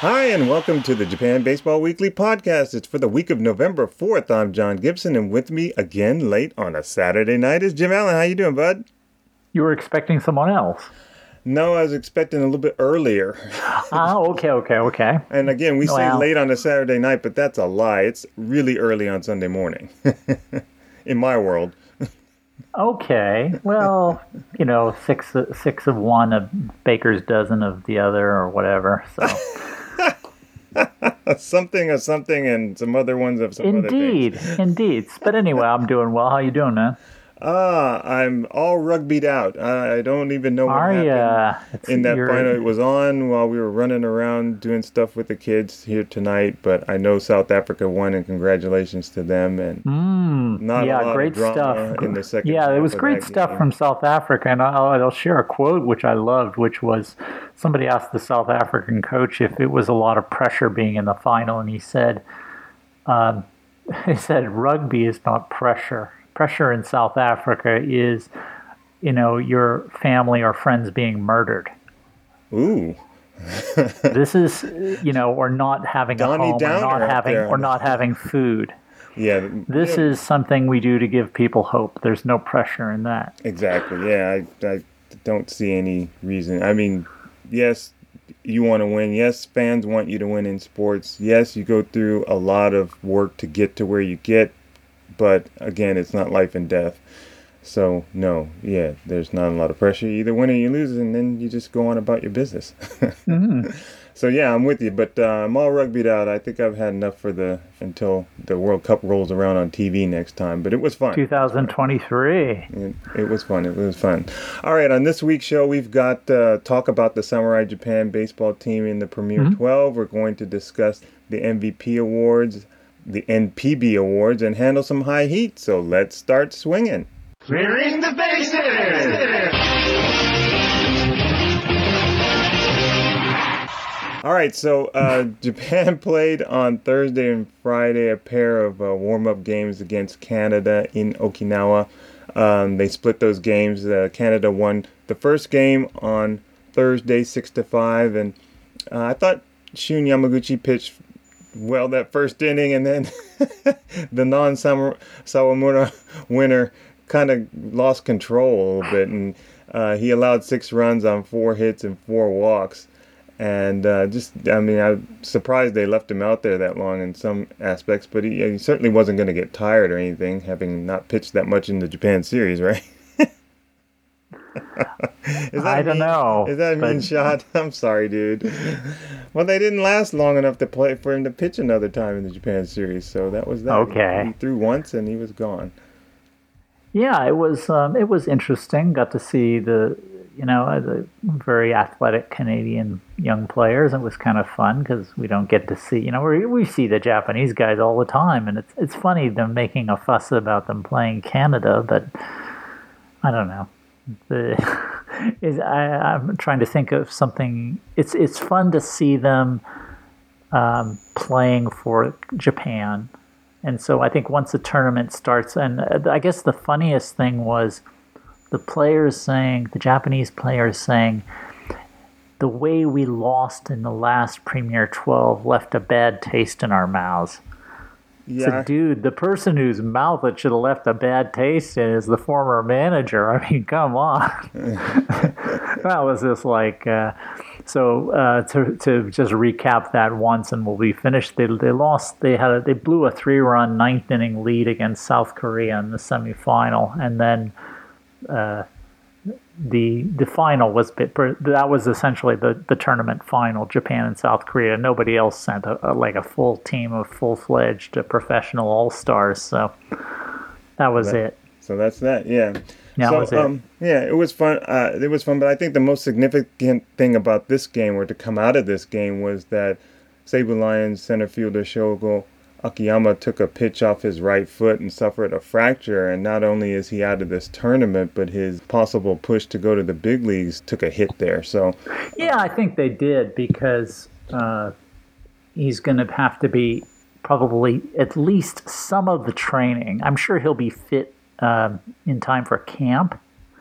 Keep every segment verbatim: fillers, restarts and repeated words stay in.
Hi, and welcome to the Japan Baseball Weekly Podcast. It's for the week of November fourth. I'm John Gibson, and with me again late on a Saturday night is Jim Allen. How you doing, bud? You were expecting someone else. No, I was expecting a little bit earlier. Ah, okay, okay, okay. And again, we say Well. late on a Saturday night, but that's a lie. It's really early on Sunday morning. In my world. Okay, well, you know, six six of one, a baker's dozen of the other, or whatever. So Something of something and some other ones of some other indeed, things. indeed. But anyway, I'm doing well. How you doing, man? Ah, I'm all rugbyed out. I don't even know what Are happened ya? in that You're- final. It was on while we were running around doing stuff with the kids here tonight, but I know South Africa won, and congratulations to them. And Mm, not yeah, a lot great of drama stuff. in the second Yeah, half it was of great that stuff game. from South Africa, and I'll, I'll share a quote which I loved, which was somebody asked the South African coach if it was a lot of pressure being in the final, and he said, um, he said, rugby is not pressure. Pressure in South Africa is, you know, your family or friends being murdered. Ooh. This is, you know, or not having Donnie a home, or Downer not up having, there. or not having food. Yeah. This yeah, is something we do to give people hope. There's no pressure in that. Exactly. Yeah, I, I don't see any reason. I mean, yes, you want to win. Yes, fans want you to win in sports. Yes, you go through a lot of work to get to where you get. But again, it's not life and death. So, no, yeah, there's not a lot of pressure. You either win or you lose, and then you just go on about your business. Mm-hmm. So, yeah, I'm with you. But uh, I'm all rugbyed out. I think I've had enough for the until the World Cup rolls around on T V next time. But it was fun. twenty twenty-three. It, it was fun. It was fun. All right, on this week's show, we've got uh, talk about the Samurai Japan baseball team in the Premier Mhm. twelve. We're going to discuss the M V P awards, the N P B awards, and handle some high heat. So let's start swinging. Clearing the bases! All right, so uh, Japan played on Thursday and Friday a pair of uh, warm-up games against Canada in Okinawa. Um, they split those games. Uh, Canada won the first game on Thursday, six to five, and uh, I thought Shun Yamaguchi pitched well that first inning, and then the non-Sawamura winner kind of lost control a little bit, and uh, he allowed six runs on four hits and four walks. And uh, just, I mean, I'm surprised they left him out there that long in some aspects, but he, he certainly wasn't going to get tired or anything, having not pitched that much in the Japan series, right? Is that I don't mean, know, Is that a mean but- shot? I'm sorry, dude. Well, they didn't last long enough to play for him to pitch another time in the Japan series, so that was that. Okay. He, he threw once and he was gone. Yeah, it was um, it was interesting. Got to see the, you know, the very athletic Canadian young players. It was kind of fun because we don't get to see, you know, we we see the Japanese guys all the time, and it's it's funny them making a fuss about them playing Canada, but I don't know. The is I, I'm trying to think of something. It's it's fun to see them um, playing for Japan. And so I think once the tournament starts, and I guess the funniest thing was the players saying, the Japanese players saying, the way we lost in the last Premier twelve left a bad taste in our mouths. Yeah. So, dude, the person whose mouth it should have left a bad taste in is the former manager. I mean, come on. That was just like... Uh, So uh, to to just recap that once, and we'll be finished. They they lost. They had a, they blew a three run ninth inning lead against South Korea in the semifinal, and then uh, the the final was that was essentially the, the tournament final. Japan and South Korea. Nobody else sent a, a, like a full team of full fledged professional all stars. So that was That- it. So that's that, yeah. That so, was it. Um, yeah, it was fun. Uh, it was fun, but I think the most significant thing about this game, or to come out of this game, was that Seibu Lions center fielder Shogo Akiyama took a pitch off his right foot and suffered a fracture. And not only is he out of this tournament, but his possible push to go to the big leagues took a hit there. So, Yeah, I think they did because uh, he's going to have to be probably at least some of the training. I'm sure he'll be fit um, in time for camp,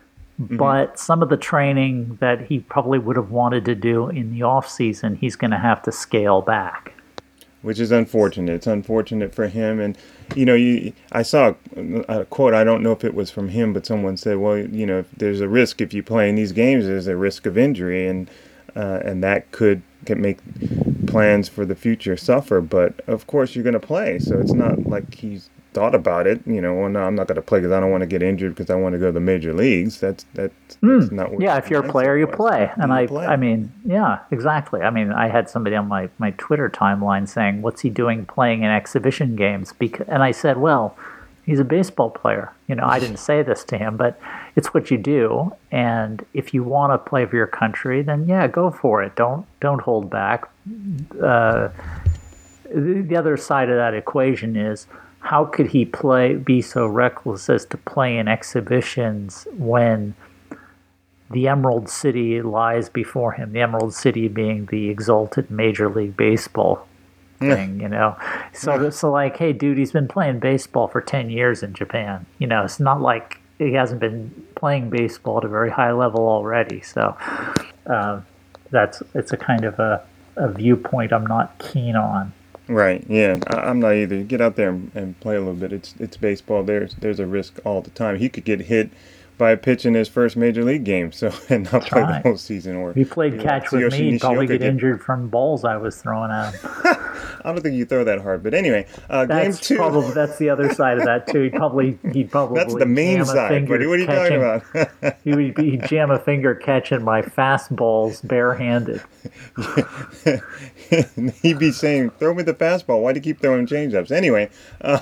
but some of the training that he probably would have wanted to do in the off season, he's going to have to scale back. Which is unfortunate. It's unfortunate for him. And, you know, you, I saw a, a quote, I don't know if it was from him, but someone said, well, you know, if there's a risk if you play in these games, there's a risk of injury. And uh, and that could, could make plans for the future suffer. But, of course, you're going to play. So it's not like he's thought about it. You know, well, no, I'm not going to play because I don't want to get injured because I want to go to the major leagues. That's, that's, that's mm. not what Yeah, if you're a player, you play. And you I play. I mean, yeah, exactly. I mean, I had somebody on my, my Twitter timeline saying, what's he doing playing in exhibition games? Because, and I said, well, he's a baseball player. You know, I didn't say this to him, but it's what you do. And if you want to play for your country, then yeah, go for it. Don't don't hold back. Uh, the, the other side of that equation is, how could he play, be so reckless as to play in exhibitions when the Emerald City lies before him? The Emerald City being the exalted Major League Baseball thing, you know. So, so like, hey, dude, he's been playing baseball for ten years in Japan. You know, it's not like he hasn't been playing baseball at a very high level already. So, uh, that's it's a kind of a, a viewpoint I'm not keen on. Right. Yeah. I, I'm not either. Get out there and, and play a little bit. It's it's baseball. There's there's a risk all the time. He could get hit by a pitch in his first major league game, so and not play right. the whole season. Or if he played catch uh, with me, he'd probably get, get injured from balls I was throwing at him. I don't think you throw that hard, but anyway, uh, that's game two. Probably, that's the other side of that too. He'd probably he'd probably that's the main side. Buddy. What are you catching, talking about? he would he'd jam a finger catching my fastballs barehanded. He'd be saying, "Throw me the fastball. Why do you keep throwing changeups?" Anyway, uh,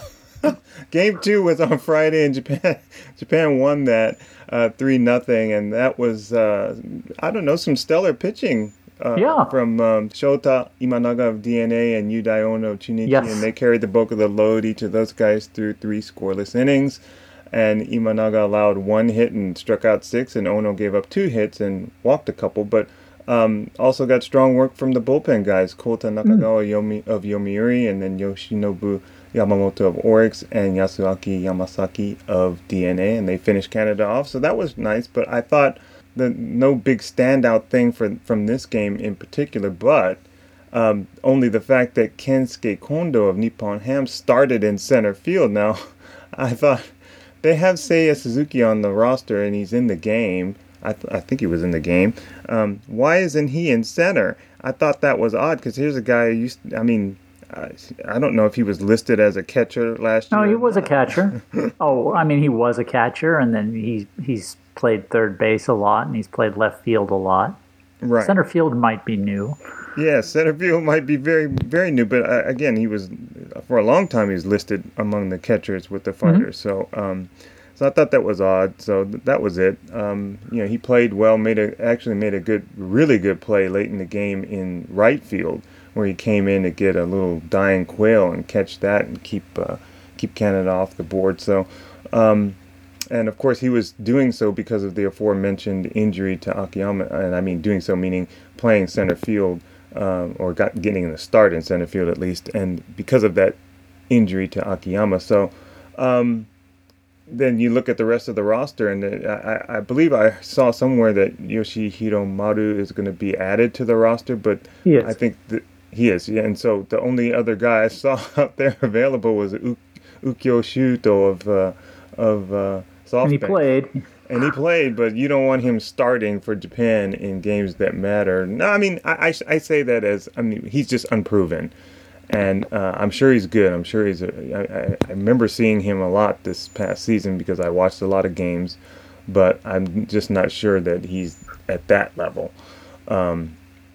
game two was on Friday, and Japan Japan won that uh, three nothing, and that was uh, I don't know some stellar pitching. Uh, yeah. From um, Shota Imanaga of D N A and Yudai Ono of Chunichi, yes. and they carried the bulk of the load. Each of those guys threw three scoreless innings, and Imanaga allowed one hit and struck out six, and Ono gave up two hits and walked a couple, but um, also got strong work from the bullpen guys, Kota Nakagawa mm. Yomi, of Yomiuri, and then Yoshinobu Yamamoto of Oryx, and Yasuaki Yamasaki of D N A, and they finished Canada off, so that was nice, but I thought the no big standout thing for from this game in particular, but um, only the fact that Kensuke Kondo of Nippon Ham started in center field. Now, I thought they have Seiya Suzuki on the roster and he's in the game. I, th- I think he was in the game. Um, why isn't he in center? I thought that was odd because here's a guy who used to, I mean, I, I don't know if he was listed as a catcher last no, year. No, he was a catcher. oh, I mean, he was a catcher, and then he he's played third base a lot, and he's played left field a lot. Right. Center field might be new. Yeah, center field might be very, very new, but uh, again, he was for a long time he was listed among the catchers with the fighters. Mm-hmm. So, um, so I thought that was odd. So th- that was it. Um, you know, he played well, made a actually made a good, really good play late in the game in right field, where he came in to get a little dying quail and catch that and keep uh, keep Canada off the board. So, um, and of course, he was doing so because of the aforementioned injury to Akiyama, and I mean doing so meaning playing center field um, or got getting the start in center field at least, and because of that injury to Akiyama. So, um, then you look at the rest of the roster, and the, I, I believe I saw somewhere that Yoshihiro Maru is going to be added to the roster, but I think that he is, yeah. And so the only other guy I saw out there available was U- Ukyo Shuto of uh, of uh, SoftBank. And he played. And he played, but you don't want him starting for Japan in games that matter. No, I mean, I, I, I say that as, I mean, he's just unproven. And uh, I'm sure he's good. I'm sure he's a, I, I remember seeing him a lot this past season because I watched a lot of games, but I'm just not sure that he's at that level. Um,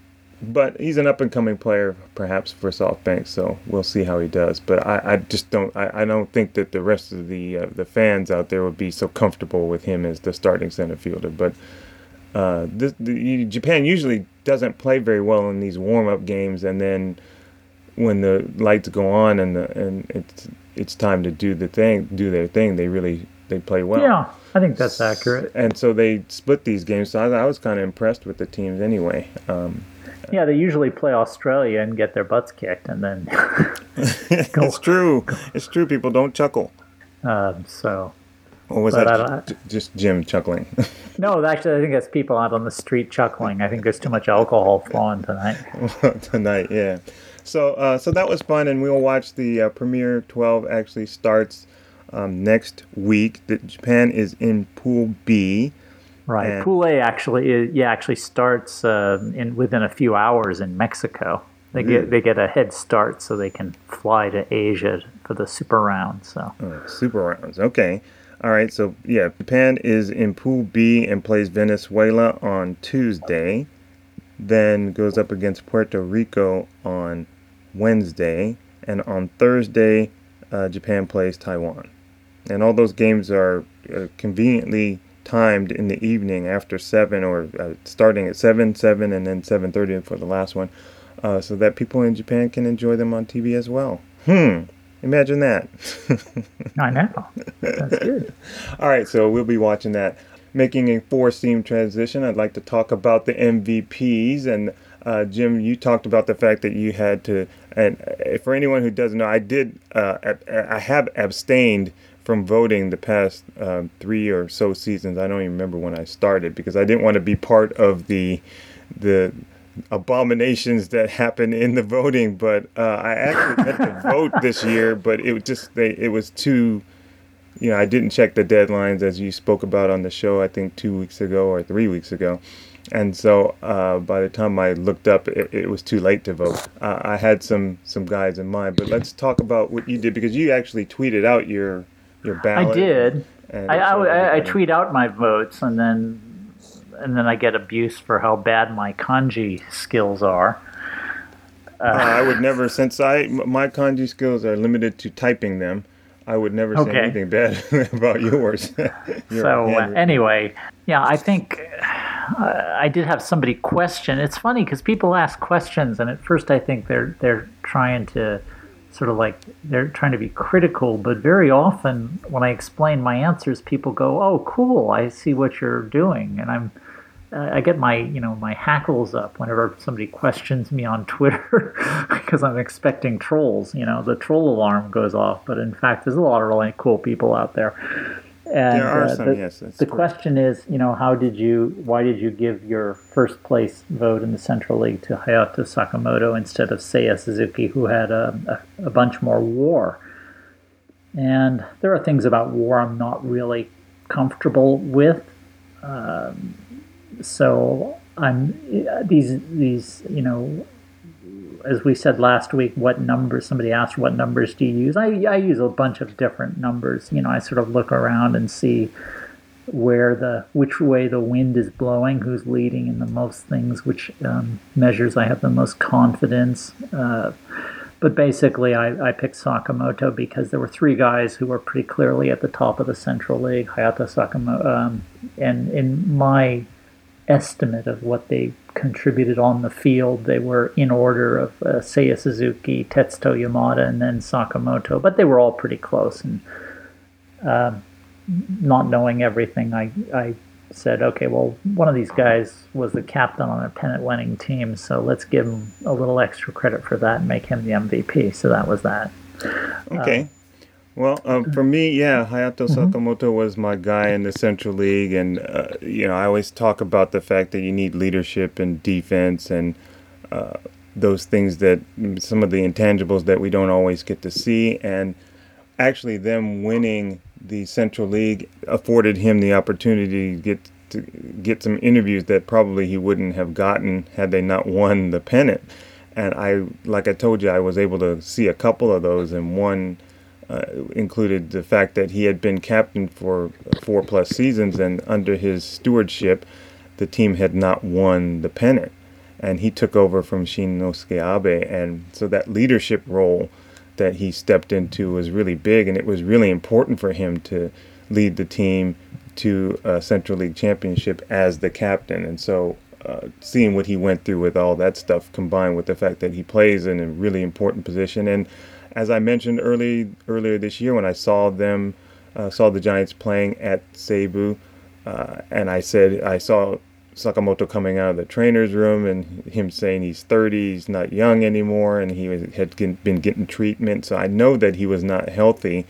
but he's an up-and-coming player, perhaps, for SoftBank, so we'll see how he does. But I, I just don't I, I don't think that the rest of the uh, the fans out there would be so comfortable with him as the starting center fielder. But uh, this, the, Japan usually doesn't play very well in these warm-up games, and then when the lights go on and the, and it's it's time to do the thing, do their thing, they really they play well. Yeah, I think that's accurate. And so they split these games. So I, I was kind of impressed with the teams anyway. Um, yeah, they usually play Australia and get their butts kicked, and then go. It's true. It's true. People don't chuckle. Um, so, Or was But I that don't. j- just Jim chuckling? No, actually, I think that's people out on the street chuckling. I think there's too much alcohol flowing tonight. Tonight, yeah. So, uh, so that was fun, and we'll watch the uh, Premier twelve actually starts um, next week. The, Japan is in Pool B. Right. And Pool A actually, is, yeah, actually starts uh, in within a few hours in Mexico. They Really? get they get a head start, so they can fly to Asia for the super round. So oh, super rounds. Okay. All right. So, yeah, Japan is in Pool B and plays Venezuela on Tuesday. Then goes up against Puerto Rico on Wednesday. And on Thursday, uh, Japan plays Taiwan. And all those games are uh, conveniently timed in the evening after seven, or uh, starting at seven, seven, and then seven thirty for the last one, uh, so that people in Japan can enjoy them on T V as well. Hmm. Imagine that. I know that's good. All right, so we'll be watching that. Making a four-seam transition, I'd like to talk about the M V Ps. And uh, Jim, you talked about the fact that you had to, and uh, for anyone who doesn't know, I did, uh, I have abstained from voting the past um, three or so seasons. I don't even remember when I started, because I didn't want to be part of the the abominations that happen in the voting. But uh, I actually meant to vote this year, but it was just they, it was too. You know, I didn't check the deadlines, as you spoke about on the show, I think two weeks ago or three weeks ago. And so uh, by the time I looked up, it, it was too late to vote. Uh, I had some, some guys in mind, but let's talk about what you did, because you actually tweeted out your your I ballot. did. And I, I, so I, I everybody- tweet out my votes, and then and then I get abuse for how bad my kanji skills are. Uh, I would never, since I my kanji skills are limited to typing them, I would never say Okay. anything bad about yours. Your So uh, handwritten- anyway, yeah, I think uh, I did have somebody question. It's funny because people ask questions, and at first I think they're they're trying to sort of like they're trying to be critical, but very often when I explain my answers, people go, "Oh, cool! I see what you're doing," and I'm I get my you know my hackles up whenever somebody questions me on Twitter because I'm expecting trolls. You know, the troll alarm goes off, but in fact, there's a lot of really cool people out there. And There are uh, some, the, yes, that's the correct. question is, you know, how did you, why did you give your first place vote in the Central League to Hayato Sakamoto instead of Seiya Suzuki, who had a, a, a bunch more war? And there are things about war I'm not really comfortable with. Um, so I'm these these you know, as we said last week, what numbers, somebody asked, what numbers do you use? I, I use a bunch of different numbers. You know, I sort of look around and see where the, which way the wind is blowing, who's leading in the most things, which um, measures I have the most confidence. Uh, but basically, I, I picked Sakamoto because there were three guys who were pretty clearly at the top of the Central League, Hayato Sakamoto, um, and in my estimate of what they contributed on the field, they were in order of uh, Seiya Suzuki, Tetsuto Yamada, and then Sakamoto, but they were all pretty close. And uh, not knowing everything, I, I said, okay, well, one of these guys was the captain on a pennant-winning team, so let's give him a little extra credit for that and make him the M V P. So that was that. Okay. Well, um, for me, yeah, Hayato Sakamoto was my guy in the Central League, and uh, you know, I always talk about the fact that you need leadership and defense and uh, those things that some of the intangibles that we don't always get to see. And actually, them winning the Central League afforded him the opportunity to get to get some interviews that probably he wouldn't have gotten had they not won the pennant. And I, like I told you, I was able to see a couple of those, and one. Uh, included the fact that he had been captain for four plus seasons, and under his stewardship, the team had not won the pennant, and he took over from Shinnosuke Abe, and so that leadership role that he stepped into was really big, and it was really important for him to lead the team to a Central League championship as the captain. And so uh, seeing what he went through with all that stuff, combined with the fact that he plays in a really important position. And as I mentioned early earlier this year, when I saw them, uh, saw the Giants playing at Seibu, uh, and I said I saw Sakamoto coming out of the trainer's room and him saying he's thirty, he's not young anymore, and he was, had get, been getting treatment. So I know that he was not healthy.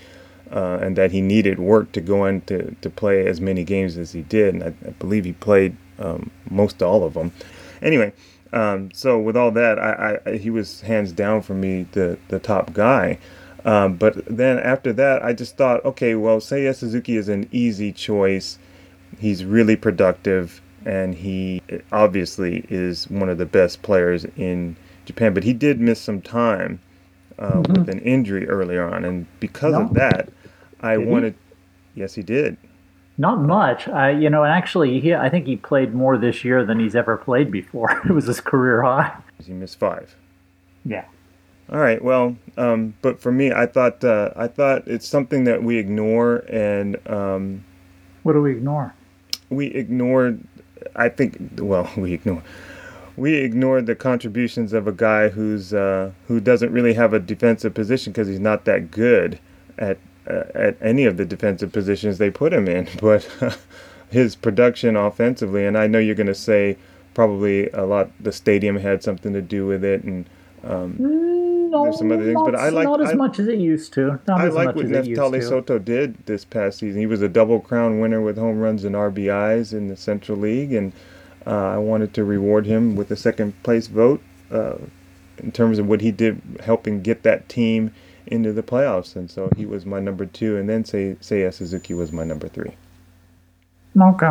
uh, and that he needed work to go in to, to play as many games as he did. And I, I believe he played um, most all of them. Anyway, um, so with all that, I, I, he was hands down for me the, the top guy. Um, but then after that, I just thought, okay, well, Seiya Suzuki is an easy choice. He's really productive, and he obviously is one of the best players in Japan. But he did miss some time uh, mm-hmm. with an injury earlier on, and because no. of that, I did wanted. He? Yes, he did. Not much, I you know, and actually, he I think he played more this year than he's ever played before. It was his career high. He missed five. Yeah. All right. Well, um, but for me, I thought uh, I thought it's something that we ignore, and um, what do we ignore? We ignored. I think. Well, we ignore. We ignored the contributions of a guy who's uh, who doesn't really have a defensive position because he's not that good at uh, at any of the defensive positions they put him in. But uh, his production offensively, and I know you're going to say probably a lot. The stadium had something to do with it, and. Um, no, there's some other things, not, but I like not as I, much as it used to. Not I as like much what as it Neftali used to. Soto did this past season. He was a double crown winner with home runs and R B Is in the Central League, and uh, I wanted to reward him with a second place vote uh, in terms of what he did helping get that team into the playoffs. And so he was my number two, and then Sei- Seiya Suzuki was my number three. Okay.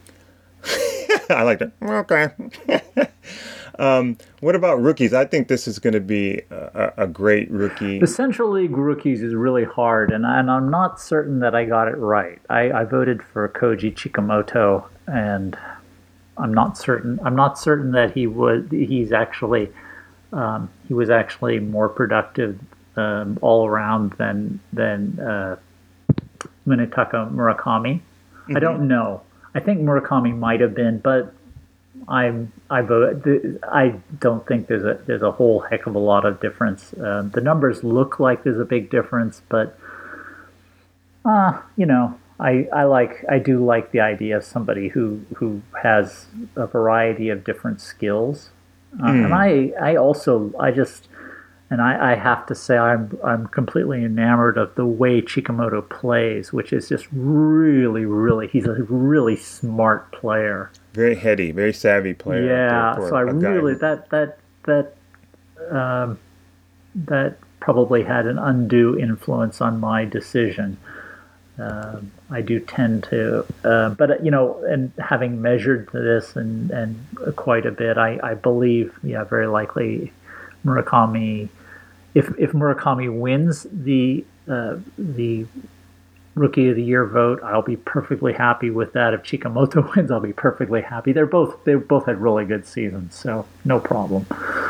I like that. Okay. Um, what about rookies? I think this is going to be a, a great rookie. The Central League rookies is really hard, and, and I'm not certain that I got it right. I, I voted for Koji Chikamoto, and I'm not certain. I'm not certain that he was. He's actually um, he was actually more productive um, all around than than uh, Munetaka Murakami. Mm-hmm. I don't know. I think Murakami might have been, but. I I vote. I don't think there's a there's a whole heck of a lot of difference. Uh, the numbers look like there's a big difference, but uh, you know, I I like I do like the idea of somebody who who has a variety of different skills, uh, mm. and I I also I just and I, I have to say I'm I'm completely enamored of the way Chikamoto plays, which is just really really he's a really smart player. Very heady, very savvy player. Yeah, so I really that that that um, that probably had an undue influence on my decision. Uh, I do tend to, uh, but you know, and having measured this and and quite a bit, I, I believe, yeah, very likely Murakami. If if Murakami wins the uh, the Rookie of the Year vote, I'll be perfectly happy with that. If Chikamoto wins, I'll be perfectly happy. They're both they both had really good seasons, so no problem.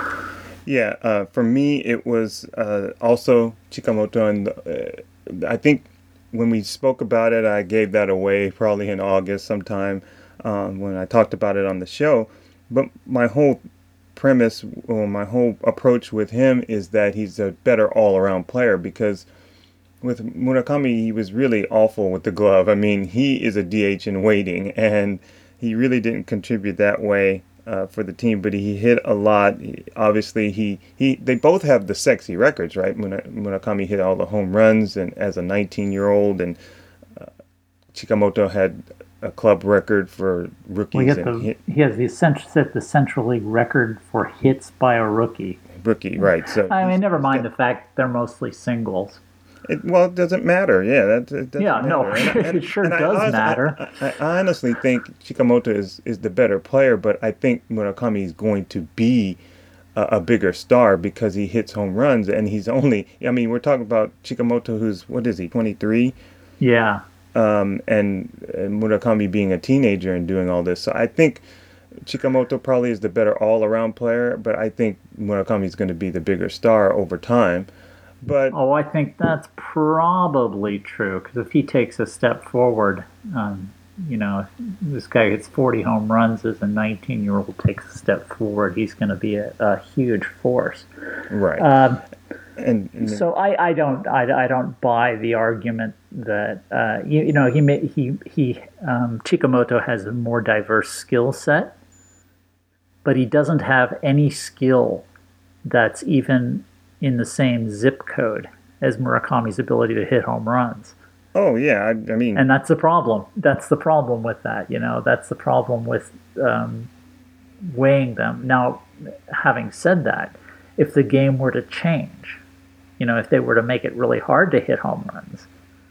Yeah, uh, for me it was uh, also Chikamoto, and uh, I think when we spoke about it, I gave that away probably in August sometime um, when I talked about it on the show. But my whole premise, well, my whole approach with him is that he's a better all-around player because. With Murakami, he was really awful with the glove. I mean, he is a D H in waiting, and he really didn't contribute that way uh, for the team. But he hit a lot. He, obviously, he, he they both have the sexy records, right? Murakami hit all the home runs, and as a nineteen-year-old, and uh, Chikamoto had a club record for rookies. Well, and the, hit. He has the central, set the Central League record for hits by a rookie. Rookie, right? So I mean, never mind the fact they're mostly singles. It, well, it doesn't matter. Yeah, that it doesn't yeah, matter. no, and, and, it sure and does I, matter. I, I, I honestly think Chikamoto is, is the better player, but I think Murakami is going to be a, a bigger star because he hits home runs, and he's only. I mean, we're talking about Chikamoto, who's what is he, twenty-three? Yeah. Um, and, and Murakami being a teenager and doing all this, so I think Chikamoto probably is the better all-around player, but I think Murakami is going to be the bigger star over time. But oh, I think that's probably true because if he takes a step forward, um, you know, this guy gets forty home runs as a nineteen-year-old takes a step forward, he's going to be a, a huge force. Right. Um, and, and so I, I don't I, I don't buy the argument that uh, you, you know he may, he he um, Chikamoto has a more diverse skill set, but he doesn't have any skill that's even in the same zip code as Murakami's ability to hit home runs. Oh yeah, I, I mean, and that's the problem. That's the problem with that. You know, that's the problem with um, weighing them. Now, having said that, if the game were to change, you know, if they were to make it really hard to hit home runs,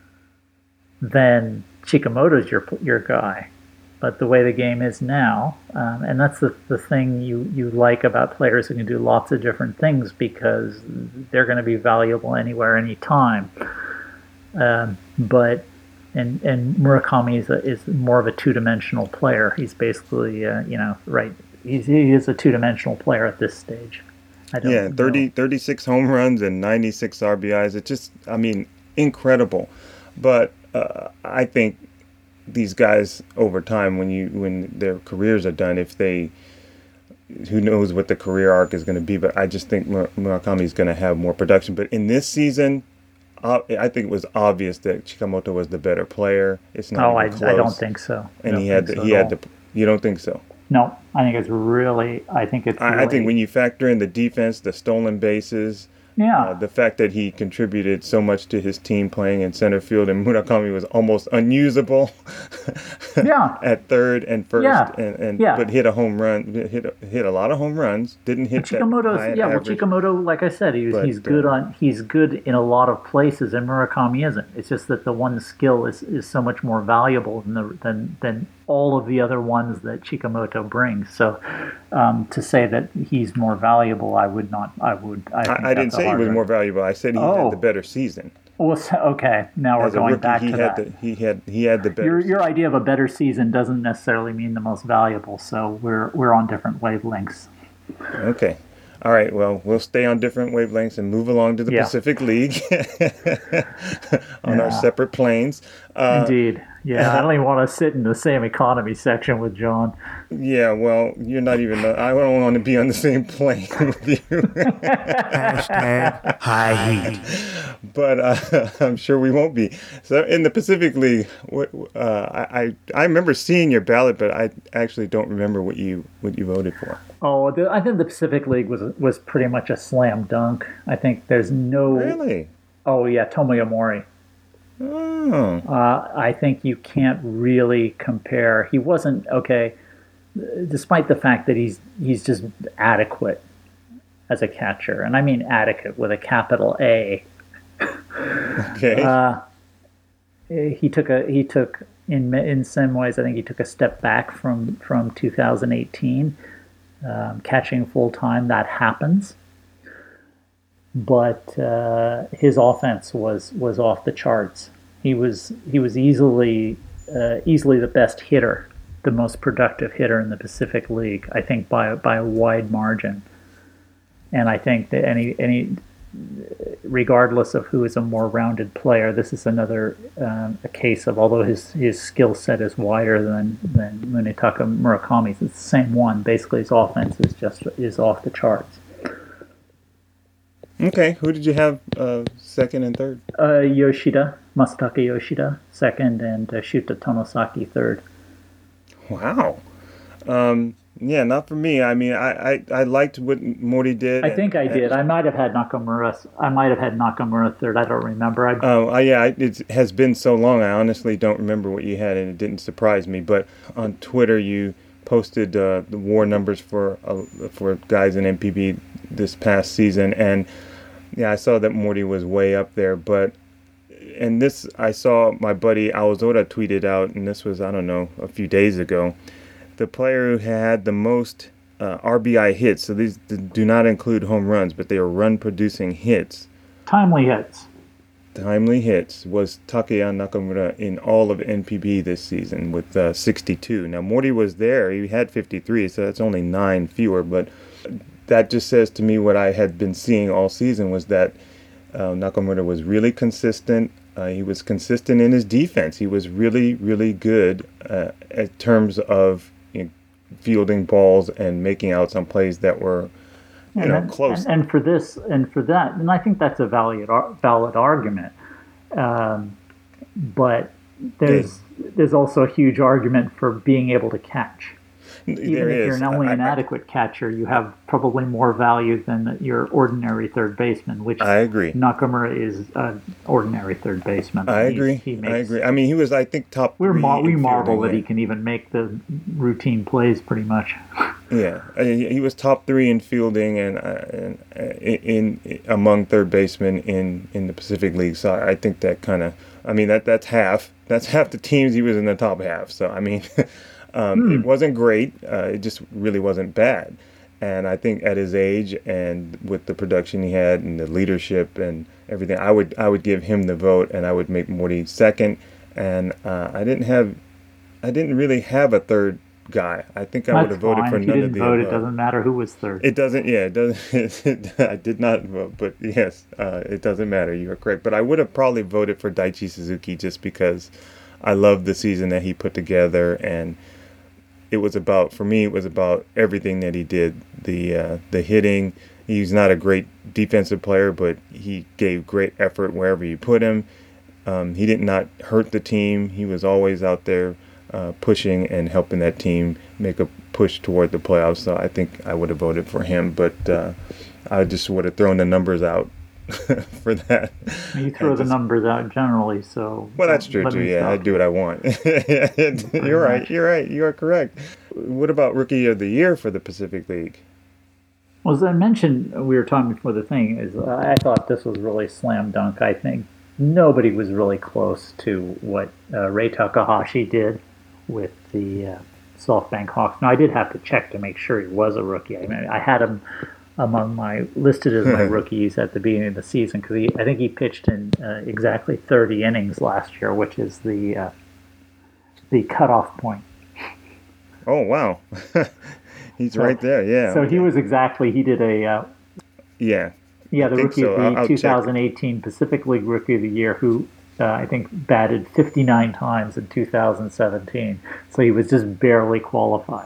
then Chikamoto's your your guy. But the way the game is now, um, and that's the, the thing you, you like about players who can do lots of different things, because they're going to be valuable anywhere, anytime. Um, but and and Murakami is a, is more of a two dimensional player. He's basically uh, you know right. He's, he is a two dimensional player at this stage. I don't yeah, thirty, know. thirty-six home runs and ninety-six R B Is. It's just, I mean, incredible. But uh, I think these guys over time, when you when their careers are done, if they, who knows what the career arc is going to be. But I just think Mur- Murakami is going to have more production. But in this season, I think it was obvious that Chikamoto was the better player. It's not oh, I, even close. I don't think so. I and he had the, so he had the. You don't think so? No, I think it's really. I think it's. I, really, I think when you factor in the defense, the stolen bases, yeah, uh, the fact that he contributed so much to his team playing in center field, and Murakami was almost unusable. yeah. At third and first, yeah. and, and yeah. but hit a home run, hit a, hit a lot of home runs. Didn't hit that high yeah. average. Well, Chikamoto, like I said, he was, but, he's good uh, on he's good in a lot of places, and Murakami isn't. It's just that the one skill is, is so much more valuable than the, than than all of the other ones that Chikamoto brings. So um, to say that he's more valuable, I would not. I would. I, think I, I didn't say he was more valuable. I said he oh. had the better season. Well, okay. Now we're As a going rookie, back he to had that. The, he had he had the better. Your season. your idea of a better season doesn't necessarily mean the most valuable. So we're we're on different wavelengths. Okay. All right. Well, we'll stay on different wavelengths and move along to the yeah. Pacific League on yeah. our separate planes. Uh, Indeed. Yeah, I don't even want to sit in the same economy section with John. Yeah, well, you're not even. I don't want to be on the same plane with you. Hashtag high heat. But uh, I'm sure we won't be. So in the Pacific League, uh, I I remember seeing your ballot, but I actually don't remember what you what you voted for. Oh, the, I think the Pacific League was was pretty much a slam dunk. I think there's no. Really? Oh yeah, Tomoya Mori. Oh. Uh, I think you can't really compare. He wasn't okay, despite the fact that he's he's just adequate as a catcher, and I mean adequate with a capital A. Okay. Uh, he took a he took in in some ways I think he took a step back from from two thousand eighteen, um, catching full time. That happens. But uh, his offense was, was off the charts. He was he was easily uh, easily the best hitter, the most productive hitter in the Pacific League. I think by by a wide margin. And I think that any any regardless of who is a more rounded player, this is another um, a case of although his his skill set is wider than than Munetaka Murakami's, it's the same one. Basically, his offense is just is off the charts. Okay, who did you have uh, second and third? Uh, Yoshida, Masataka Yoshida, second, and uh, Shuta Tonosaki, third. Wow. Um, yeah, not for me. I mean, I, I, I liked what Mori did. I think and, I did. and, I might have had Nakamura. I might have had Nakamura third. I don't remember. I, Oh, uh, yeah, it has been so long. I honestly don't remember what you had, and it didn't surprise me. But on Twitter, you posted uh, the WAR numbers for uh, for guys in M P B this past season, and yeah, I saw that Morty was way up there. But and this, I saw my buddy Awazora tweeted out, and this was I don't know a few days ago. The player who had the most uh, R B I hits, so these do not include home runs, but they are run-producing hits. Timely hits. Timely hits was Takeya Nakamura in all of N P B this season with uh, sixty-two. Now, Morty was there. He had fifty-three, so that's only nine fewer. But that just says to me what I had been seeing all season was that uh, Nakamura was really consistent. Uh, he was consistent in his defense. He was really, really good uh, in terms of you know, fielding balls and making outs on plays that were you know, and, close. And, and for this, and for that, and I think that's a valid valid argument. Um, but there's there's also a huge argument for being able to catch. even there if is. you're not only I, an I, adequate catcher, you have probably more value than your ordinary third baseman, which I agree. Nakamura is an ordinary third baseman. I He's, agree. he I makes, agree. I mean, he was, I think, top we're three. mar- we in marvel fielding, that yeah. he can even make the routine plays pretty much. Yeah, uh, he he was top three in fielding and, uh, and uh, in, in among third basemen in, in the Pacific League. So I think that kind of, I mean, that that's half. That's half the teams he was in the top half. So I mean, um, it wasn't great. Uh, it just really wasn't bad. And I think at his age and with the production he had and the leadership and everything, I would I would give him the vote, and I would make Morty second. And uh, I didn't have, I didn't really have a third guy. I think I That's would have voted fine. for If you none of didn't the vote, above. it doesn't matter who was third. It doesn't. Yeah, it doesn't. I did not vote, but yes, uh, it doesn't matter. You are correct. But I would have probably voted for Daichi Suzuki just because I loved the season that he put together, and it was about, for me, it was about everything that he did. The uh, the hitting. He's not a great defensive player, but he gave great effort wherever you put him. Um, he did not hurt the team. He was always out there uh, pushing and helping that team make a push toward the playoffs. So I think I would have voted for him, but uh, I just would have thrown the numbers out for that. You throw I the just- numbers out generally, so Well, that's true let too. me Yeah, I stop. do what I want. You're right. You're right. You are correct. What about Rookie of the Year for the Pacific League? Well, as I mentioned, we were talking before the thing, is I thought this was really slam dunk. I think nobody was really close to what uh, Ray Takahashi did with the uh, SoftBank Hawks. Now, I did have to check to make sure he was a rookie. I mean, I had him among my listed as my rookies at the beginning of the season because he, I think he pitched in uh, exactly thirty innings last year, which is the uh, the cutoff point. Oh wow, he's So- right there. Yeah. So he okay. was exactly, he did a, uh, Yeah. yeah, the think rookie so. of I'll- the I'll check. twenty eighteen Pacific League Rookie of the Year, who uh, I think batted fifty-nine times in two thousand seventeen. So he was just barely qualified.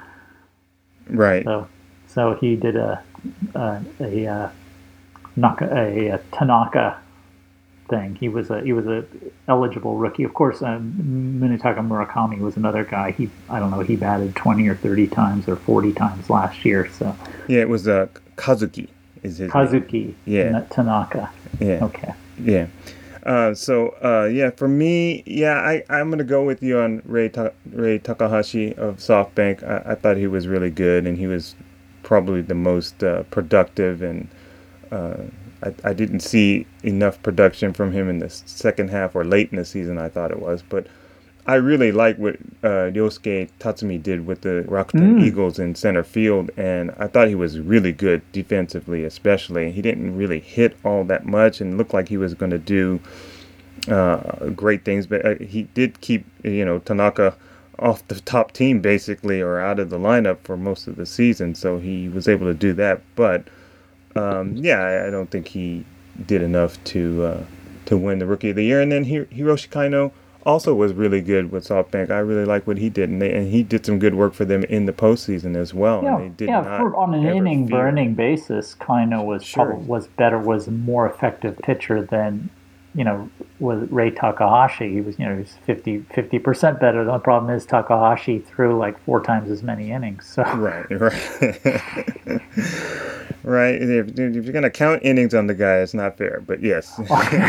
Right. So, so he did a a, a, uh Naka, a, a Tanaka thing. He was a he was a eligible rookie. Of course, um, Munetaka Murakami was another guy. He I don't know. He batted twenty or thirty times or forty times last year. So Yeah, it was uh, Kazuki. Is his name. Kazuki Yeah. Na- Tanaka. Yeah. Okay. Yeah. Uh, so uh, yeah, for me, yeah, I I'm gonna go with you on Ray Ta- Ray Takahashi of SoftBank. I, I thought he was really good, and he was probably the most uh, productive. And uh, I I didn't see enough production from him in the s- second half or late in the season. I thought it was, but I really like what uh, Ryosuke Tatsumi did with the Rakuten Eagles in center field, and I thought he was really good defensively, especially. He didn't really hit all that much and looked like he was going to do uh, great things, but uh, he did keep, you know, Tanaka off the top team basically, or out of the lineup for most of the season, so he was able to do that. But um, yeah, I, I don't think he did enough to uh, to win the Rookie of the Year. And then Hi- Hiroshi Kaino also was really good with SoftBank. I really like what he did, and, they, and he did some good work for them in the postseason as well. Yeah, and they did yeah. not For, on an ever inning fear. per inning basis, Kaino was Sure. probably, was better, was a more effective pitcher than, you know, with Ray Takahashi. He was, you know, he was fifty percent better. The only problem is Takahashi threw like four times as many innings. So Right, right. Right. If, if you're going to count innings on the guy, it's not fair. But yes,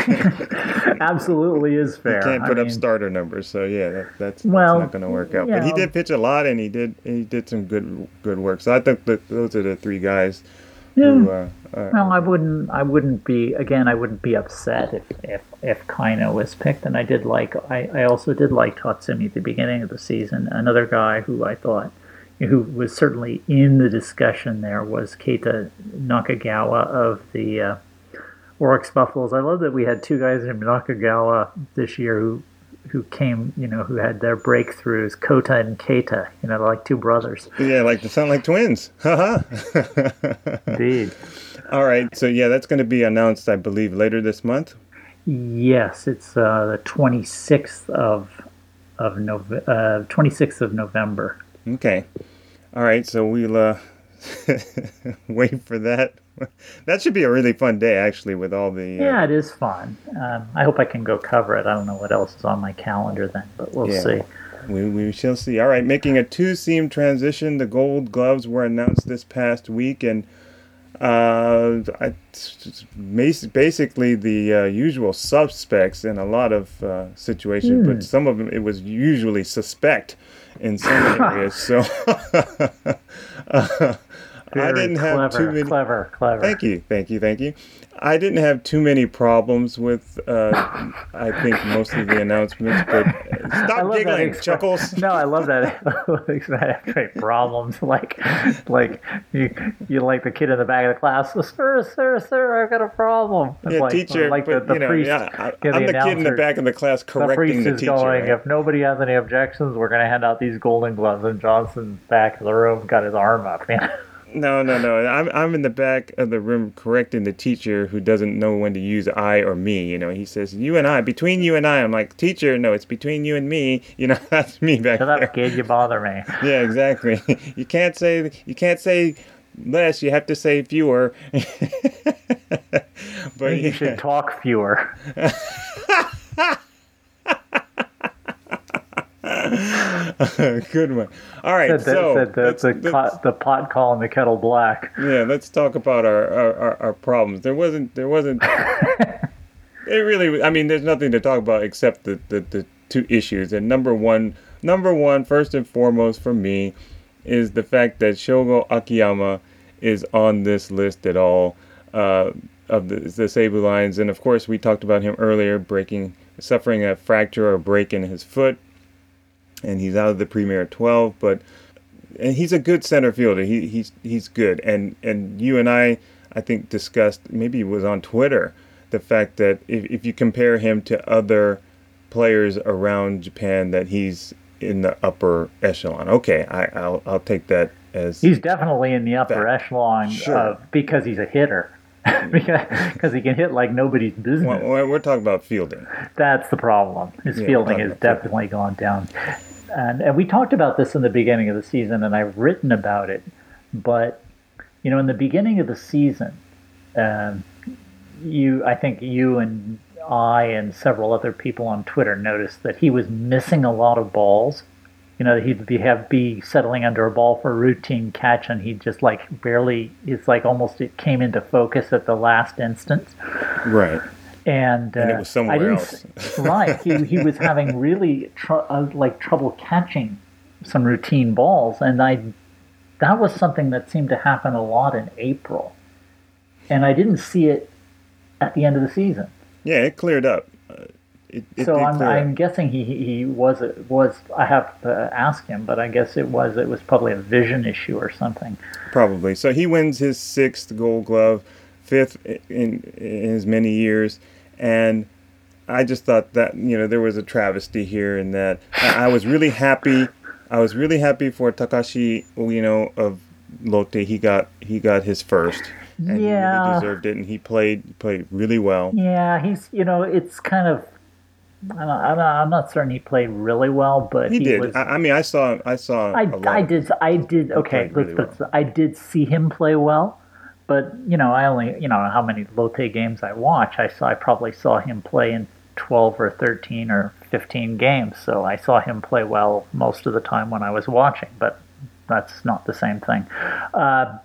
absolutely is fair. can't I put up mean, starter numbers. So yeah, that, that's, Well, that's not going to work out. you But he know. did pitch a lot, and he did he did some good good work. So I think that those are the three guys who. Uh, uh, Well, I wouldn't. I wouldn't be. Again, I wouldn't be upset if if if Kaino was picked. And I did like. I, I also did like Tatsumi at the beginning of the season. Another guy who I thought, who was certainly in the discussion there, was Keita Nakagawa of the uh, Oryx Buffaloes. I love that we had two guys named Nakagawa this year who who came, you know, who had their breakthroughs, Kota and Keita. You know, like two brothers. yeah, like they sound like twins. Haha. Indeed. All right. So yeah, that's going to be announced, I believe, later this month. Yes, it's uh, the twenty sixth of of Nove- uh, twenty sixth of November. Okay. All right. So we'll uh, wait for that. That should be a really fun day, actually, with all the. Uh, Yeah, it is fun. Um, I hope I can go cover it. I don't know what else is on my calendar then, but we'll Yeah. see. We, we shall see. All right, making a two-seam transition. The Gold Gloves were announced this past week, and uh, I, basically the uh, usual suspects in a lot of uh, situations, Hmm. but some of them it was usually suspect in some areas. So uh, I Very didn't have clever, too many. clever, clever. Thank you, thank you, thank you. I didn't have too many problems with, uh, I think, most of the announcements, but uh, I stop love that giggling, expre- Chuckles. No, I love that. Great problems, like, like you, you like the kid in the back of the class. Sir, sir, sir, I've got a problem. It's Yeah, like, teacher, like but the, the you know, priest. yeah, I, yeah, I'm the kid in the announcer. back of the class The correcting priest the is teacher. going, right? if nobody has any objections, we're going to hand out these golden gloves. And Johnson, back of the room, got his arm up. No, no, no. I'm I'm in the back of the room correcting the teacher who doesn't know when to use I or me. You know, he says you and I, between you and I. I'm like, teacher, no, it's between you and me. You know, that's me back Shut there. up, kid, you bother me. Yeah, exactly. You can't say you can't say less. You have to say fewer. I But think you yeah. should talk fewer. Good one. All right, Said, the, so said the, let's- the, let's- pot, the pot calling the kettle black. yeah, let's talk about our, our, our, our problems. There wasn't there wasn't it really I mean there's nothing to talk about except the, the, the two issues. And number one number one, first and foremost for me, is the fact that Shogo Akiyama is on this list at all uh, of the, the Seibu Lions. And of course we talked about him earlier, breaking suffering a fracture or break in his foot. And he's out of the Premier twelve, but and he's a good center fielder. He he's he's good. And and you and I I think discussed, maybe it was on Twitter, the fact that if if you compare him to other players around Japan, that he's in the upper echelon. Okay, I I'll I'll take that as He's definitely in the upper Fact. echelon Sure. uh, because he's a hitter. Because he can hit like nobody's business. well, we're we're talking about fielding. That's the problem. His Yeah, fielding talking has about fielding. definitely gone down. And, and we talked about this in the beginning of the season, and I've written about it. But, you know, in the beginning of the season, um, you, I think you and I and several other people on Twitter noticed that he was missing a lot of balls. You know, he'd be, have, be settling under a ball for a routine catch, and he'd just like barely, it's like almost it came into focus at the last instance. Right. And, uh, And it was somewhere I didn't, else. s- right. He, he was having really tr- uh, like trouble catching some routine balls. And I that was something that seemed to happen a lot in April. And I didn't see it at the end of the season. Yeah, it cleared up. Uh, it, it So did I'm, clear up. I'm guessing he, he was, was, I have to ask him, but I guess it was, it was probably a vision issue or something. Probably. So he wins his sixth Gold Glove, fifth in, in as many years, and I just thought that you know there was a travesty here in that I, I was really happy. I was really happy for Takashi Ueno of Lotte. He got he got his first, and he Yeah. really deserved it. And he played played really well. Yeah, he's, you know, it's kind of, I don't, I don't, I'm not certain he played really well, but He, he, did. was. I, I mean, I saw I saw. I, a lot I of- did I did okay. played really let's, let's, I did see him play well, but you know I only you know how many Lotte games I watch. I saw I probably saw him play in twelve or thirteen or fifteen games, so I saw him play well most of the time when I was watching. But that's not the same thing. Uh,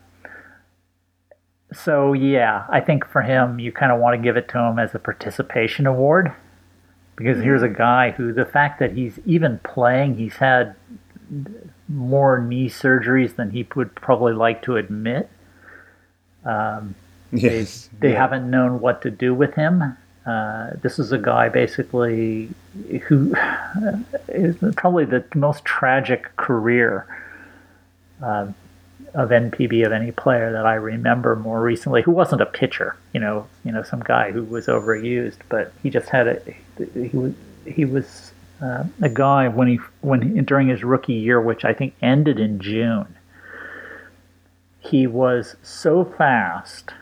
so yeah, I think for him you kind of want to give it to him as a participation award. Because here's a guy who, the fact that he's even playing, he's had more knee surgeries than he would probably like to admit. Um, yes, they yeah. haven't known what to do with him. Uh, this is a guy basically who is probably the most tragic career uh, of N P B of any player that I remember more recently, who wasn't a pitcher, you know, you know, some guy who was overused, but he just had a he was he was uh, a guy when he when he, during his rookie year, which I think ended in June. He was so fast.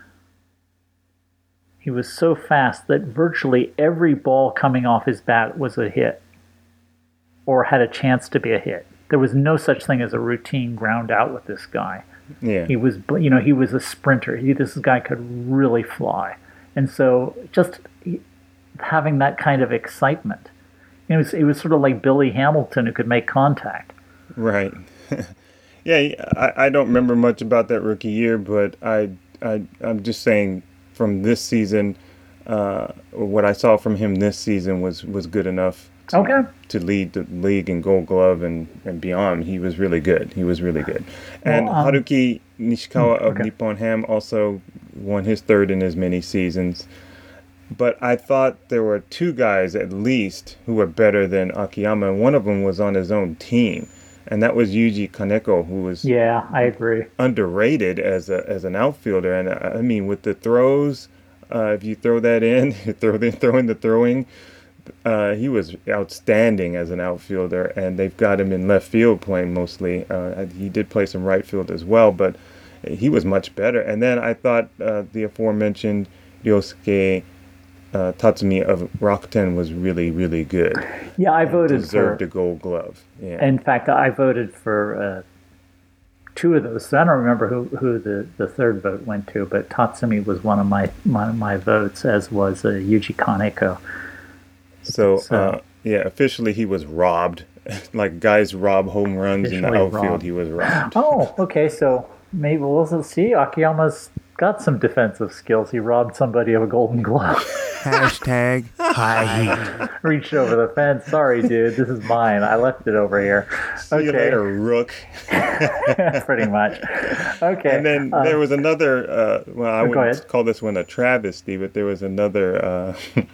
He was so fast that virtually every ball coming off his bat was a hit or had a chance to be a hit. There was no such thing as a routine ground out with this guy. Yeah. He was, you know, he was a sprinter. He, this guy could really fly. And so just having that kind of excitement He was he was sort of like Billy Hamilton who could make contact. Right. Yeah, I, I don't remember much about that rookie year, but I, I I'm just saying from this season, uh, what I saw from him this season was, was good enough to, Okay. to lead the league in Gold Glove and, and beyond. He was really good. He was really good. And Well, um, Haruki Nishikawa of okay. Nippon Ham also won his third in as many seasons. But I thought there were two guys at least who were better than Akiyama, and one of them was on his own team. And that was Yuji Kaneko, who was Yeah, I agree. underrated as a as an outfielder. And I I mean, with the throws, uh, if you throw that in, throw the throw in the throwing, uh, he was outstanding as an outfielder. And they've got him in left field playing mostly. Uh, he did play some right field as well, but he was much better. And then I thought uh, the aforementioned Ryosuke uh, Tatsumi of Rakuten was really, really good. Yeah, I voted Deserved for. a Gold Glove. Yeah. In fact, I voted for uh, two of those. So I don't remember who, who the, the third vote went to, but Tatsumi was one of my my, my votes, as was uh, Yuji Kaneko. So, So- uh, yeah, officially he was robbed. Like guys rob home runs in the Officially outfield, robbed. he was robbed. Oh, okay. So maybe we'll see. Akiyama's got some defensive skills. He robbed somebody of a Golden Glove. Hashtag high heat. Reached over the fence. Sorry, dude. This is mine. I left it over here. See you later, Rook. Pretty much. Okay. And then uh, there was another, uh, well, I go wouldn't ahead. call this one a travesty, but there was another uh,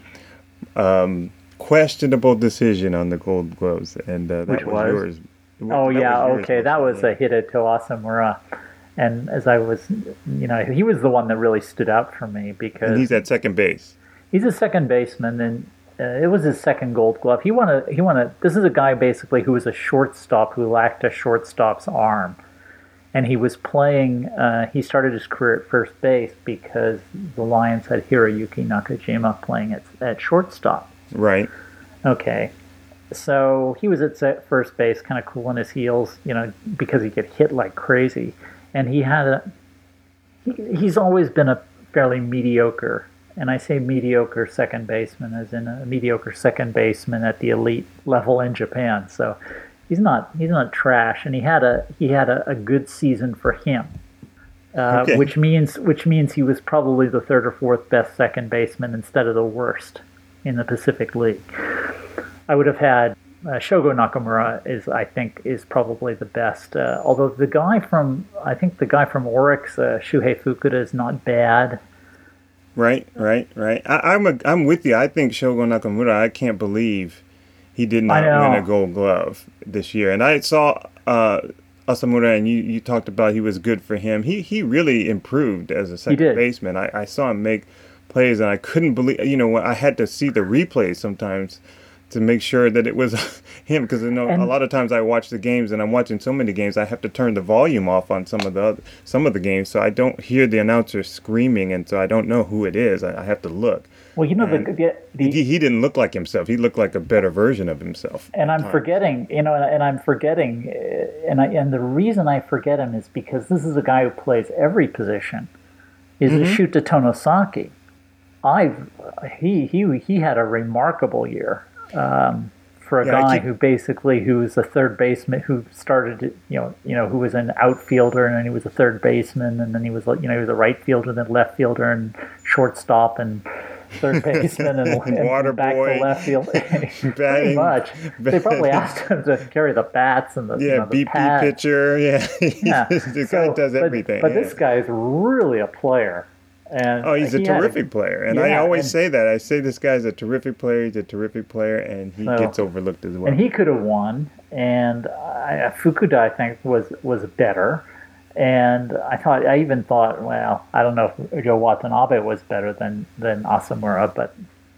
um, questionable decision on the Gold Gloves, and uh, that Which was, was? yours. Oh That yeah, was yours, okay. That was mostly, a Hideto Asamura, and as I was, you know, he was the one that really stood out for me because and he's at second base. he's a second baseman, and uh, it was his second Gold Glove. He won a he won a. This is a guy basically who was a shortstop who lacked a shortstop's arm, and he was playing. Uh, he started his career at first base because the Lions had Hiroyuki Nakajima playing at at shortstop. Right. Okay. So he was at se- first base, kind of cooling his heels, you know, because he get hit like crazy. And he had a, he, he's always been a fairly mediocre, and I say mediocre second baseman as in a mediocre second baseman at the elite level in Japan. So he's not, he's not trash. And he had a, he had a, a good season for him. Uh, Okay. which means, which means he was probably the third or fourth best second baseman instead of the worst in the Pacific League. I would have had uh, Shogo Nakamura is I think is probably the best. Uh, although the guy from I think the guy from Oryx, uh, Shuhei Fukuda, is not bad. Right, right, right. I, I'm a, I'm with you. I think Shogo Nakamura. I can't believe he did not I know. win a Gold Glove this year. And I saw uh, Asamura, and you, you talked about he was good for him. He he really improved as a second did. baseman. I, I saw him make plays, and I couldn't believe. You know, I had to see the replays sometimes to make sure that it was him, because you know And- a lot of times I watch the games, and I'm watching so many games I have to turn the volume off on some of the other, some of the games, so I don't hear the announcer screaming, and so I don't know who it is. I, I have to look. Well, you know the, And the, the He, he didn't look like himself. He looked like a better version of himself. and I'm forgetting, you know, and, and I'm forgetting, uh, and I, and the reason I forget him is because this is a guy who plays every position. Is Mm-hmm. Shuta Tonosaki. I've he he he had a remarkable year um, for a Yeah, I guy keep- who basically who was a third baseman who started you know you know who was an outfielder and then he was a third baseman and then he was like you know he was a right fielder then left fielder and shortstop and third baseman and, and Water back boy. to left field. Pretty Batting. much. They probably asked him to carry the bats and the Yeah, you know, the B P pads. pitcher. Yeah, Yeah. the So, guy does but- everything. But, yeah. this guy is really a player. And Oh, he's a he had terrific player, and I yeah, always and- say that. I say this guy's a terrific player. He's a terrific player, and he So- gets overlooked as well. And he could have won. And I, Fukuda, I think, was was better. And I thought, I even thought, well, I don't know if Joe Watanabe was better than than Asamura, but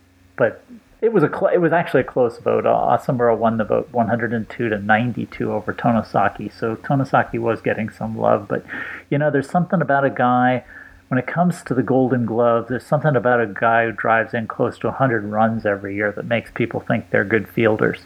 but it was a cl- it was actually a close vote. Uh, Asamura won the vote, one hundred two to ninety-two over Tonosaki. So Tonosaki was getting some love, but you know, there's something about a guy. When it comes to the Golden Gloves, there's something about a guy who drives in close to one hundred runs every year that makes people think they're good fielders.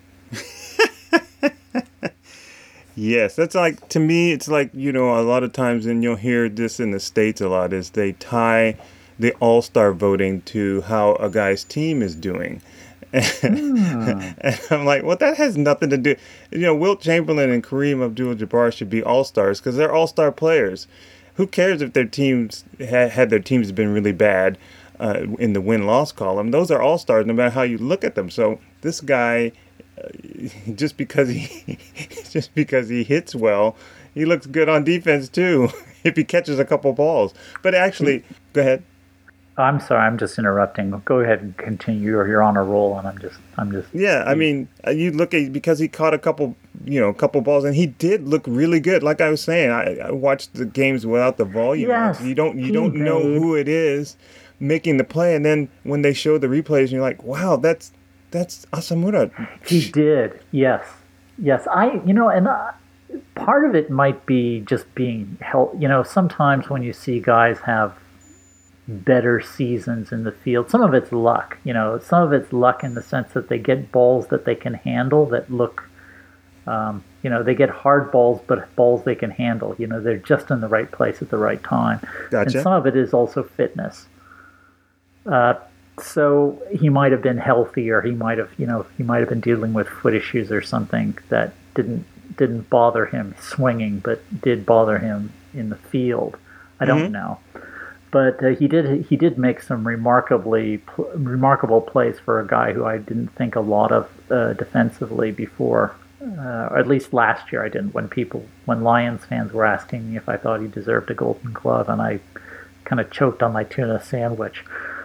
Yes, that's like, to me, it's like, you know, a lot of times, and you'll hear this in the States a lot, is they tie the all-star voting to how a guy's team is doing. Mm. And I'm like, well, that has nothing to do. You know, Wilt Chamberlain and Kareem Abdul-Jabbar should be all-stars because they're all-star players. Who cares if their teams had, had their teams been really bad uh, in the win-loss column? Those are all-stars no matter how you look at them. So this guy, uh, just because he just because he hits well, he looks good on defense too if he catches a couple balls. But actually, go ahead. I'm sorry, I'm just interrupting. Go ahead and continue. You're, you're on a roll, and I'm just, I'm just. Yeah, I mean, you look at because he caught a couple, you know, a couple balls, and he did look really good. Like I was saying, I, I watched the games without the volume. Yes, you don't, you don't know made... who it is making the play, and then when they show the replays, you're like, wow, that's that's Asamura. He did, yes, yes. I, you know, and uh, part of it might be just being held. You know, sometimes when you see guys have better seasons in the field. Some of it's luck, you know, some of it's luck in the sense that they get balls that they can handle that look, um, you know, they get hard balls, but balls they can handle. You know, they're just in the right place at the right time. Gotcha. And some of it is also fitness. Uh, so he might have been healthy, or he might have, you know, he might have been dealing with foot issues or something that didn't didn't bother him swinging, but did bother him in the field. I don't mm-hmm. know. But uh, he did he did make some remarkably pl- remarkable plays for a guy who I didn't think a lot of uh, defensively before, uh, or at least last year I didn't. When people, when Lions fans were asking me if I thought he deserved a Golden Glove, and I kind of choked on my tuna sandwich.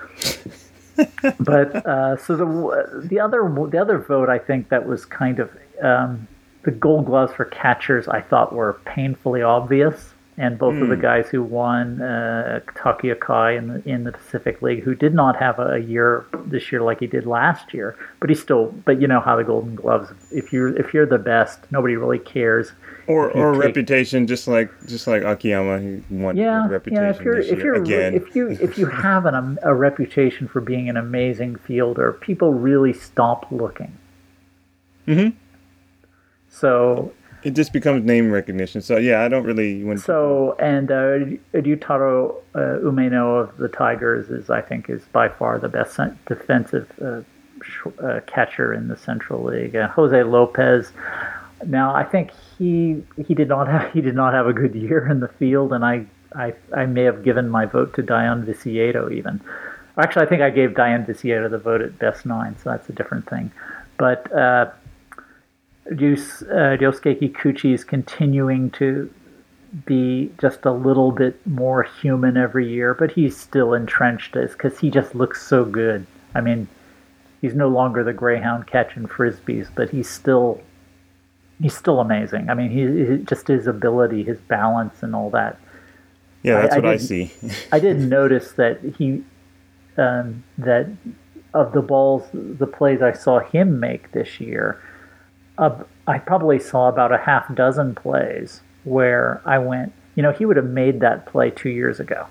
But uh, so the the other the other vote I think that was kind of um, the Gold Gloves for catchers I thought were painfully obvious. And both mm. of the guys who won, uh, Taki Akai in the, in the Pacific League, who did not have a, a year this year like he did last year, but he still. But you know how the Golden Gloves. If you're if you're the best, nobody really cares. Or or take, reputation, just like just like Akiyama, he won yeah, reputation yeah. If you're this if year you're again. if you if you have an, a reputation for being an amazing fielder, people really stop looking. Mm-hmm. So. It just becomes name recognition. So, yeah, I don't really... When so, and uh, Ryutaro uh, Umeno of the Tigers is, I think, is by far the best defensive uh, sh- uh, catcher in the Central League. Uh, Jose Lopez, now, I think he he did not have he did not have a good year in the field, and I, I, I may have given my vote to Dayan Viciedo even. Actually, I think I gave Dayan Viciedo the vote at best nine, so that's a different thing. But... Uh, Ryus, uh, Ryosuke Kikuchi is continuing to be just a little bit more human every year, but he's still entrenched as because he just looks so good. I mean, he's no longer the greyhound catching frisbees, but he's still he's still amazing. I mean, he, he just his ability, his balance, and all that. Yeah, that's I, what I, I see. I did notice that he um, that of the balls, the plays I saw him make this year. Uh, I probably saw about a half dozen plays where I went, you know, he would have made that play two years ago.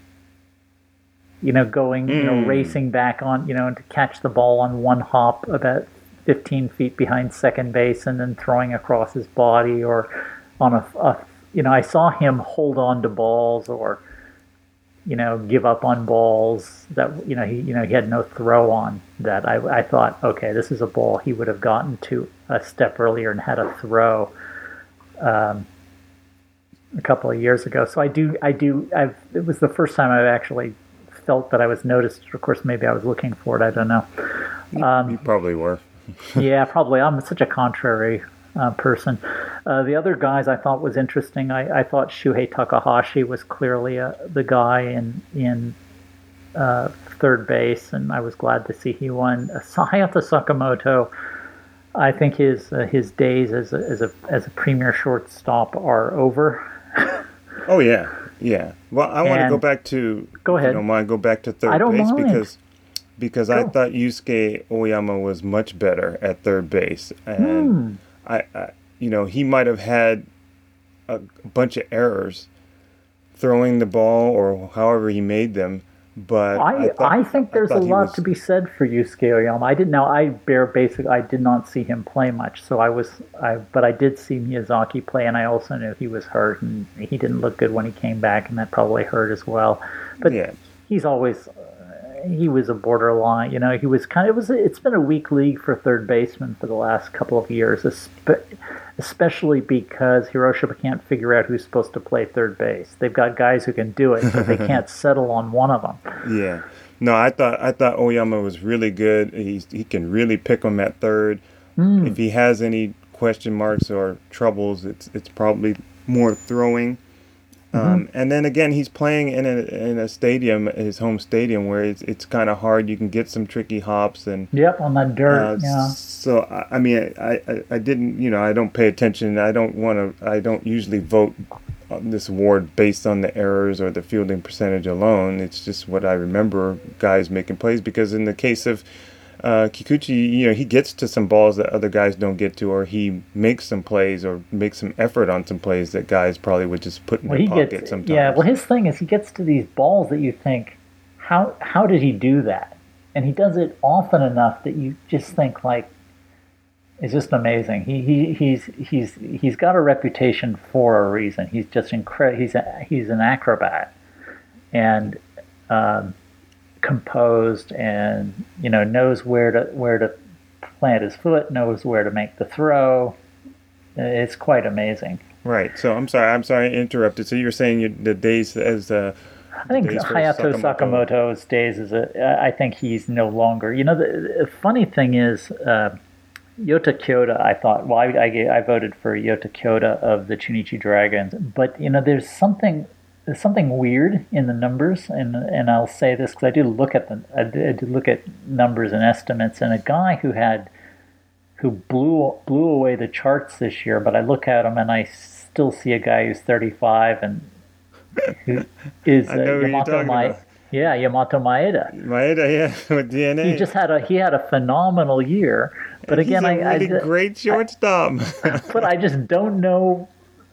You know, going, mm. you know, racing back on, you know, to catch the ball on one hop about fifteen feet behind second base and then throwing across his body, or on a, a you know, I saw him hold on to balls or, you know, give up on balls that, you know, he, you know, he had no throw on that. I, I thought, okay, this is a ball he would have gotten to a step earlier and had a throw um, a couple of years ago. So I do, I do, I've, it was the first time I've actually felt that I was noticed. Of course, maybe I was looking for it. I don't know. Um, you probably were. Yeah, probably. I'm such a contrary uh, person. Uh, the other guys I thought was interesting. I, I thought Shuhei Takahashi was clearly uh, the guy in in uh, third base, and I was glad to see he won. Uh, Hayato Sakamoto, I think his uh, his days as a, as a as a premier shortstop are over. Oh yeah, yeah. Well, I want to go back to. Go ahead. If you don't mind, go back to third I don't base mind. because because go. I thought Yusuke Oyama was much better at third base, and hmm. I, I, you know, he might have had a bunch of errors throwing the ball or however he made them. But I, I, thought, I think there's I a lot was... to be said for Yusuke Oyama. I didn't know. I bear basic. I did not see him play much, so I was. I but I did see Miyazaki play, and I also knew he was hurt, and he didn't look good when he came back, and that probably hurt as well. But yeah. he's always he was a borderline. You know, he was kind of it was. It's been a weak league for third baseman for the last couple of years, especially because Hiroshima can't figure out who's supposed to play third base. They've got guys who can do it, but they can't settle on one of them. Yeah. No, I thought I thought Oyama was really good. He's, he can really pick them at third. Mm. If he has any question marks or troubles, it's it's probably more throwing. Mm-hmm. Um, and then again, he's playing in a in a stadium, his home stadium, where it's it's kind of hard. You can get some tricky hops and yep on that dirt. Uh, yeah. So I, I mean, I, I I didn't you know I don't pay attention. I don't want to. I don't usually vote on this award based on the errors or the fielding percentage alone. It's just what I remember guys making plays, because in the case of uh, Kikuchi, you know, he gets to some balls that other guys don't get to, or he makes some plays or makes some effort on some plays that guys probably would just put in well, their pocket gets, sometimes. Yeah, well, his thing is he gets to these balls that you think, how how did he do that? And he does it often enough that you just think, like, it's just amazing. He he he's he's he's got a reputation for a reason. He's just incredible. He's a, he's an acrobat, and um, composed, and you know knows where to where to plant his foot, knows where to make the throw. It's quite amazing. Right. So I'm sorry. I'm sorry I interrupted. So you were saying you, the days as uh, I think Hayato Sakamoto. Sakamoto's days is a. I think he's no longer. You know, the, the funny thing is. Uh, Yota Kyoda, I thought, well, I, I, I voted for Yota Kyoda of the Chunichi Dragons, but, you know, there's something there's something weird in the numbers, and and I'll say this because I do look at the I do, I do look at numbers and estimates, and a guy who had who blew blew away the charts this year, but I look at him and I still see a guy who's thirty-five and who is uh, Yamato Mai. Yeah, Yamato Maeda. Maeda, yeah, with D N A. He just had a he had a phenomenal year, but and again, he's a I really I, great shortstop. I, but I just don't know.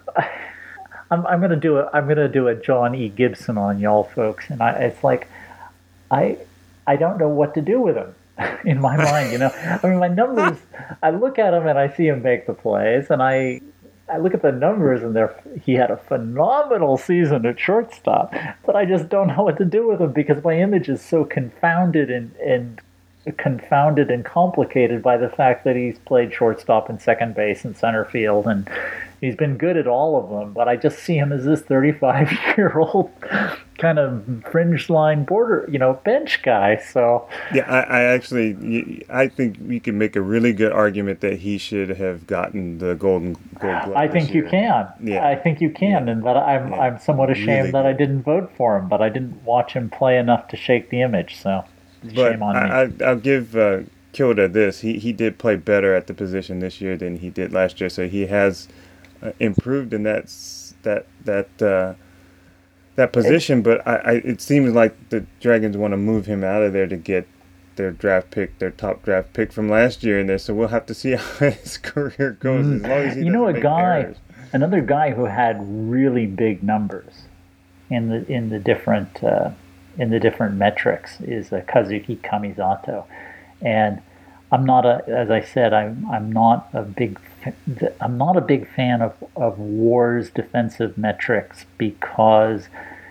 I'm I'm gonna do a I'm gonna do a John E. Gibson on y'all folks, and I it's like I I don't know what to do with him in my mind. You know, I mean, my numbers. I look at him and I see him make the plays, and I. I look at the numbers, and they're, he had a phenomenal season at shortstop, but I just don't know what to do with him because my image is so confounded and, and confounded and complicated by the fact that he's played shortstop and second base and center field, and he's been good at all of them, but I just see him as this thirty-five-year-old kind of fringe line border, you know, bench guy. So yeah, I, I actually, I think we can make a really good argument that he should have gotten the Golden Gold Glove. I think you can. Yeah, I think you can, yeah. And that I'm yeah. I'm somewhat ashamed really that I didn't vote for him, but I didn't watch him play enough to shake the image. So but shame on I, me. I, I'll give uh, Kyoda this. He he did play better at the position this year than he did last year, so he has uh, improved in that that that. Uh, that position, but I, I it seems like the Dragons want to move him out of there to get their draft pick, their top draft pick from last year in there. So we'll have to see how his career goes. As long as he you know, a make guy, errors. Another guy who had really big numbers in the in the different uh, in the different metrics is uh, Kazuki Kamisato, and I'm not a, as I said, I'm I'm not a big. I'm not a big fan of, of WAR's defensive metrics because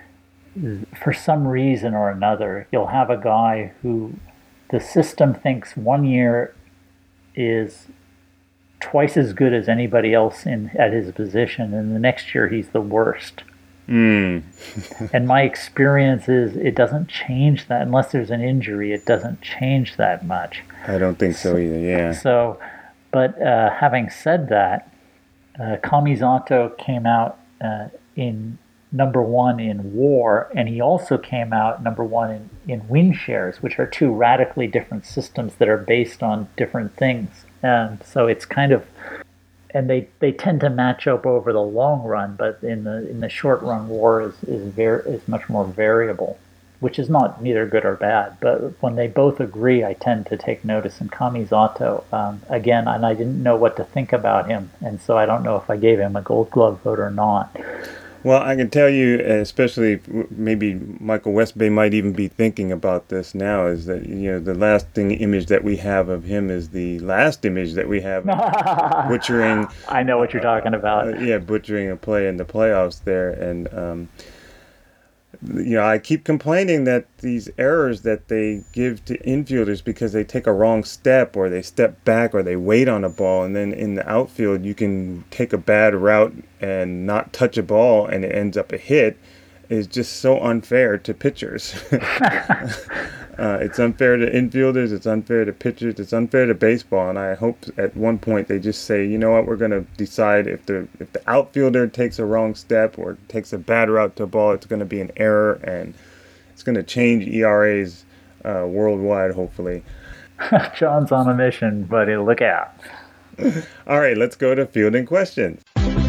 for some reason or another, you'll have a guy who the system thinks one year is twice as good as anybody else in at his position, and the next year he's the worst. Mm. And my experience is it doesn't change that unless there's an injury. It doesn't change that much. I don't think so either, yeah. So... But uh, having said that, uh, Kamisato came out uh, in number one in WAR, and he also came out number one in, in win shares, which are two radically different systems that are based on different things. And so it's kind of, and they, they tend to match up over the long run, but in the in the short run, WAR is is very is much more variable, which is not neither good or bad. But when they both agree, I tend to take notice. And Kamisato, um, again, and I didn't know what to think about him, and so I don't know if I gave him a Gold Glove vote or not. Well, I can tell you, especially maybe Michael Westbay might even be thinking about this now, is that, you know, the lasting image that we have of him is the last image that we have of butchering. I know what you're talking about. Uh, yeah, butchering a play in the playoffs there. And um, you know, I keep complaining that these errors that they give to infielders because they take a wrong step or they step back or they wait on a ball, and then in the outfield you can take a bad route and not touch a ball and it ends up a hit, is just so unfair to pitchers. uh, it's unfair to infielders, it's unfair to pitchers, it's unfair to baseball, and I hope at one point they just say, you know what, we're going to decide if the if the outfielder takes a wrong step or takes a bad route to a ball, it's going to be an error, and it's going to change E R As uh, worldwide, hopefully. John's on a mission, buddy. Look out. All right, let's go to fielding questions.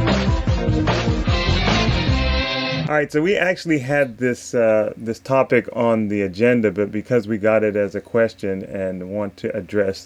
All right, so we actually had this uh, this topic on the agenda, but because we got it as a question and want to address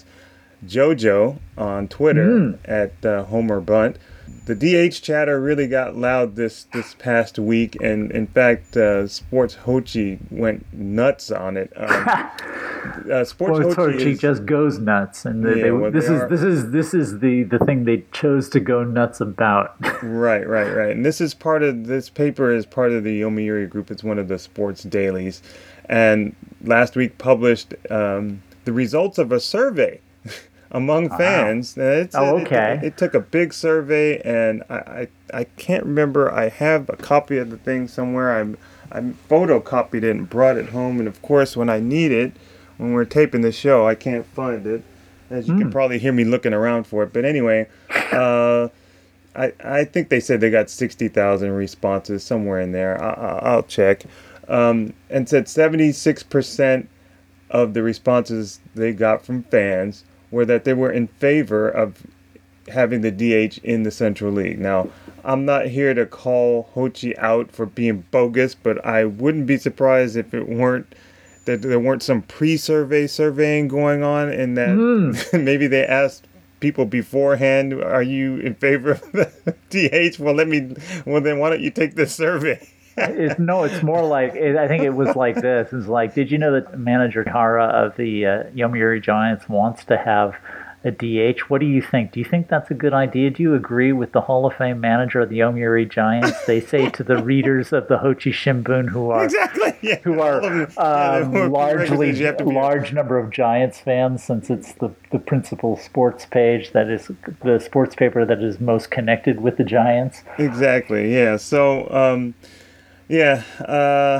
JoJo on Twitter mm. at uh, Homer Bunt, the D H chatter really got loud this, this past week, and in fact, uh, Sports Hochi went nuts on it. Um, uh, Sports, Sports Hochi, Hochi is, just goes nuts, and they, yeah, they, well, this they is are, this is this is the, the thing they chose to go nuts about. Right, right, right. And this is part of this paper is part of the Yomiuri Group. It's one of the sports dailies, and last week published um, the results of a survey among fans. Wow. It's, oh, okay. It, it, it took a big survey, and I, I I can't remember. I have a copy of the thing somewhere. I'm I photocopied it and brought it home, and of course, when I need it, when we're taping the show, I can't find it. As you mm. can probably hear me looking around for it. But anyway, uh, I I think they said they got sixty thousand responses somewhere in there. I, I'll check. Um, and said seventy-six percent of the responses they got from fans were that they were in favor of having the D H in the Central League. Now, I'm not here to call Hochi out for being bogus, but I wouldn't be surprised if it weren't that there weren't some pre-survey surveying going on, and that mm. maybe they asked people beforehand, "Are you in favor of the D H?" Well, let me. Well, then why don't you take this survey? It's, no, it's more like, it, I think it was like this. It's like, did you know that manager Hara of the uh, Yomiuri Giants wants to have a D H? What do you think? Do you think that's a good idea? Do you agree with the Hall of Fame manager of the Yomiuri Giants? They say to the readers of the Hochi Shimbun, who are exactly, yeah. who are um, yeah, largely large number of Giants fans, since it's the, the principal sports page that is the sports paper that is most connected with the Giants. Exactly, yeah. So, um, yeah, uh,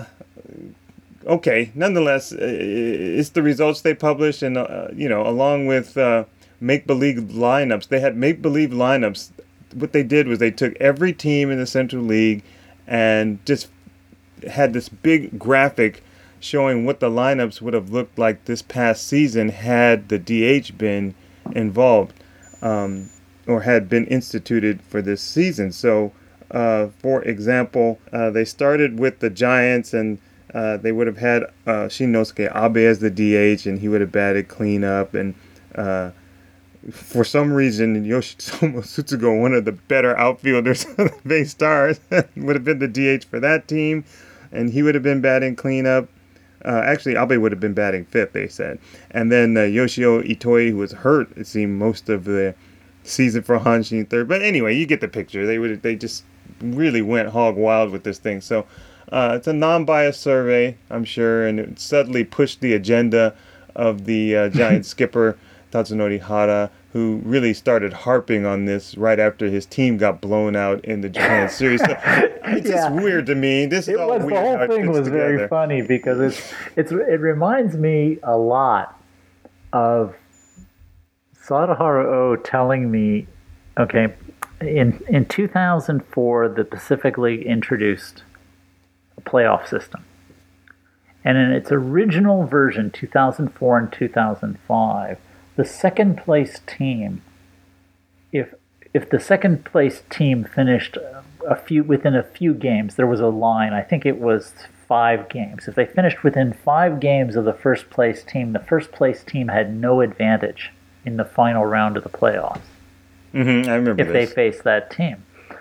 okay. Nonetheless, it's the results they published, and uh, you know, along with uh, make-believe lineups, they had make-believe lineups. What they did was they took every team in the Central League and just had this big graphic showing what the lineups would have looked like this past season had the D H been involved um, or had been instituted for this season. So. Uh, for example, uh, they started with the Giants, and uh, they would have had uh, Shinnosuke Abe as the D H, and he would have batted cleanup. And uh, for some reason, Yoshitomo Tsutsugo, one of the better outfielders of the Bay Stars, would have been the D H for that team, and he would have been batting cleanup. Uh, actually, Abe would have been batting fifth, they said. And then uh, Yoshio Itoi, who was hurt, it seemed, most of the season for Hanshin third. But anyway, you get the picture. They would they just really went hog wild with this thing. So uh, it's a non-biased survey, I'm sure, and it suddenly pushed the agenda of the uh, Giant skipper Tatsunori Hara, who really started harping on this right after his team got blown out in the Japan series. So it's yeah. just weird to me. This is it all was, weird. The whole thing was together. very funny because it's it's it reminds me a lot of Sadahara O telling me, okay, in in two thousand four, the Pacific League introduced a playoff system. And in its original version, two thousand four and two thousand five, the second place team, if if the second place team finished a few within a few games, there was a line, I think it was five games. If they finished within five games of the first place team, the first place team had no advantage in the final round of the playoffs. Mm-hmm, I remember if this. they faced that team.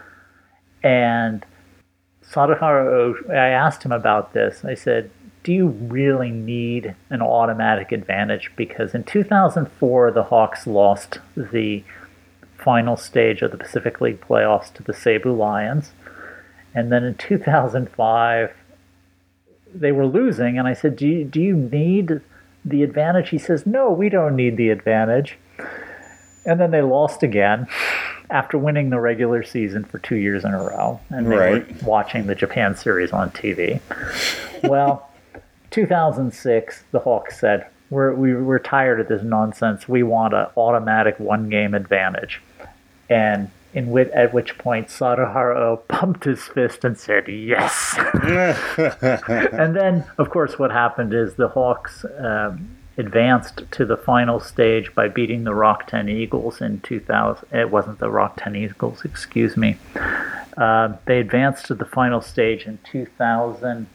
And Sadahara, I asked him about this. I said, do you really need an automatic advantage? Because in two thousand four, the Hawks lost the final stage of the Pacific League playoffs to the Seibu Lions. And then in two thousand five, they were losing, and I said, do you, do you need the advantage? He says, no, we don't need the advantage. And then they lost again after winning the regular season for two years in a row. And they right. were watching the Japan series on T V. Well, two thousand six, the Hawks said, we're, we, we're tired of this nonsense. We want an automatic one-game advantage. And in wit, at which point Sadaharu pumped his fist and said, yes. And then, of course, what happened is the Hawks um, advanced to the final stage by beating the Rakuten Eagles in two thousand. It wasn't the Rakuten Eagles, excuse me. Uh, they advanced to the final stage in two thousand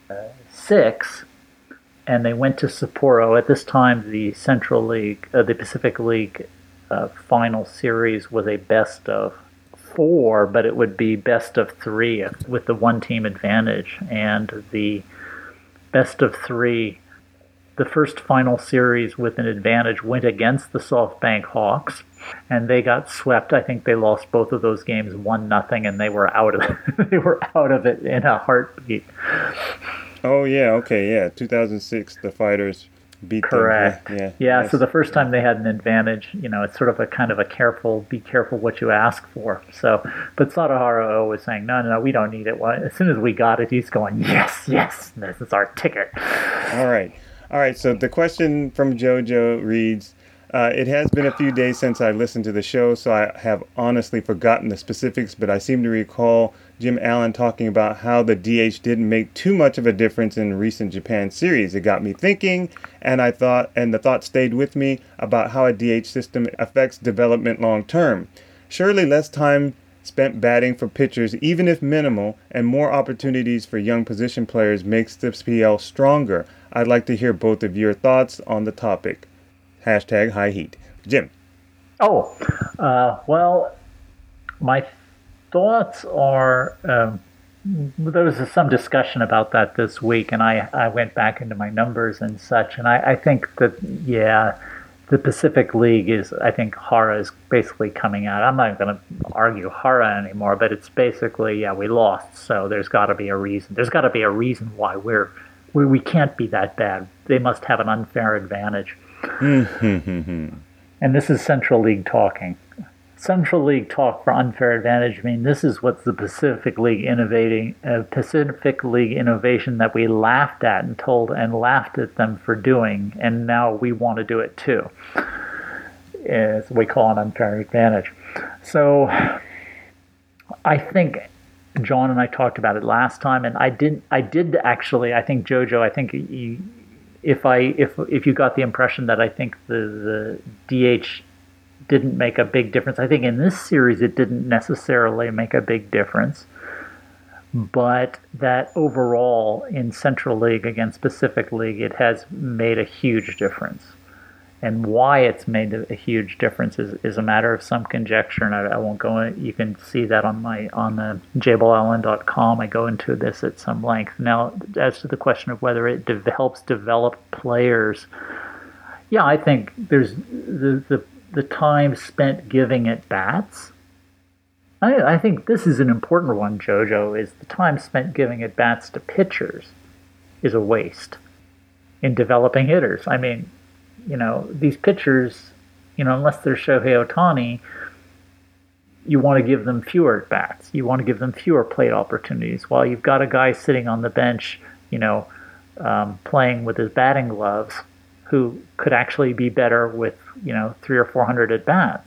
six, and they went to Sapporo. At this time, the Central League, uh, the Pacific League uh, final series was a best of four, but it would be best of three with the one-team advantage. And the best of three, the first final series with an advantage went against the SoftBank Hawks, and they got swept. I think they lost both of those games one nothing, and they were out of it. They were out of it in a heartbeat. Oh yeah, okay, yeah. two thousand six, the Fighters beat Correct. them. Yeah, yeah. yeah yes. So the first time they had an advantage, you know, it's sort of a kind of a careful, be careful what you ask for. So, but Sadaharu was saying, no, no, no, we don't need it. Well, as soon as we got it, he's going, yes, yes, this is our ticket. All right. All right, so the question from JoJo reads, uh, it has been a few days since I listened to the show, so I have honestly forgotten the specifics, but I seem to recall Jim Allen talking about how the D H didn't make too much of a difference in recent Japan series. It got me thinking, and I thought, and the thought stayed with me about how a D H system affects development long term. Surely less time spent batting for pitchers, even if minimal, and more opportunities for young position players makes the P L stronger. I'd like to hear both of your thoughts on the topic. Hashtag high heat. Jim. Oh, uh, well, my thoughts are, um, there was some discussion about that this week, and I, I went back into my numbers and such, and I, I think that, yeah, the Pacific League is, I think Hara is basically coming out. I'm not going to argue Hara anymore, but it's basically, yeah, we lost, so there's got to be a reason. There's got to be a reason why we're, we, we can't be that bad. They must have an unfair advantage. And this is Central League talking. Central League talk for unfair advantage. I mean, this is what the Pacific League innovating, uh, Pacific League innovation that we laughed at and told and laughed at them for doing, and now we want to do it too. It's what we call an unfair advantage. So, I think John and I talked about it last time, and I did. I did actually. I think JoJo. I think you, if I if if you got the impression that I think the the D H didn't make a big difference. I think in this series it didn't necessarily make a big difference, but that overall in Central League against Pacific League it has made a huge difference. And why it's made a huge difference is, is a matter of some conjecture, and I, I won't go in. You can see that on my on the jabal allen dot com. I go into this at some length. Now, as to the question of whether it de- helps develop players, yeah, I think there's the the the time spent giving it bats. I, I think this is an important one, JoJo, is the time spent giving it bats to pitchers is a waste in developing hitters. I mean, you know, these pitchers, you know, unless they're Shohei Ohtani, you want to give them fewer at bats. You want to give them fewer plate opportunities. While you've got a guy sitting on the bench, you know, um, playing with his batting gloves, who could actually be better with, you know, three or four hundred at bats.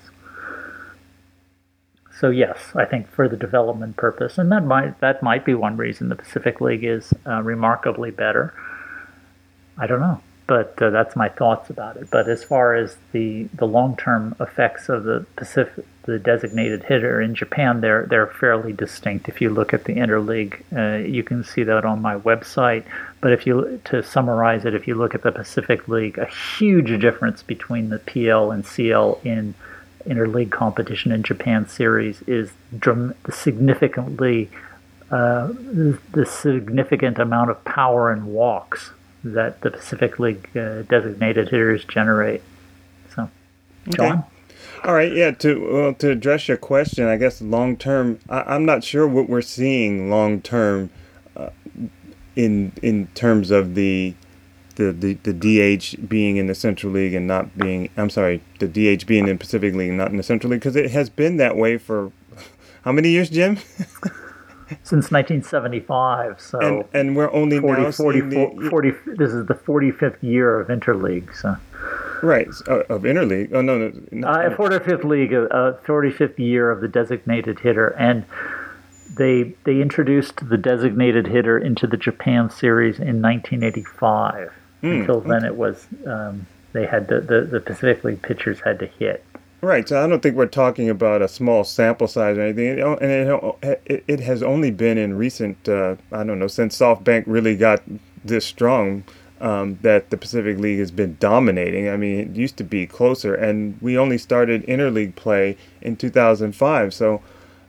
So yes, I think for the development purpose, and that might that might be one reason the Pacific League is uh, remarkably better. I don't know, but uh, that's my thoughts about it. But as far as the the long term effects of the Pacific, the designated hitter in Japan, they're they're fairly distinct. If you look at the interleague, uh, you can see that on my website. But if you to summarize it, if you look at the Pacific League, a huge difference between the P L and C L in interleague competition in Japan series is dram- significantly uh, the significant amount of power and walks that the Pacific League uh, designated hitters generate. So, John? Okay. All right, yeah, to well, to address your question, I guess long term, I, I'm not sure what we're seeing long term. Uh, in in terms of the the, the the D H being in the Central League and not being, I'm sorry, the D H being in Pacific League and not in the Central League, because it has been that way for how many years, Jim? Since nineteen seventy-five, so and and we're only forty, now forty, seeing the, forty, this is the forty-fifth year of interleague. So right uh, of interleague. Oh no, no, no uh, forty-fifth league, uh, forty-fifth year of the designated hitter, and they they introduced the designated hitter into the Japan series in nineteen eighty-five. Mm, Until then, okay. it was um, they had to, the the Pacific League pitchers had to hit. Right, so I don't think we're talking about a small sample size or anything, and it, it, it has only been in recent, uh, I don't know, since SoftBank really got this strong, um, that the Pacific League has been dominating. I mean, it used to be closer, and we only started interleague play in two thousand five, so,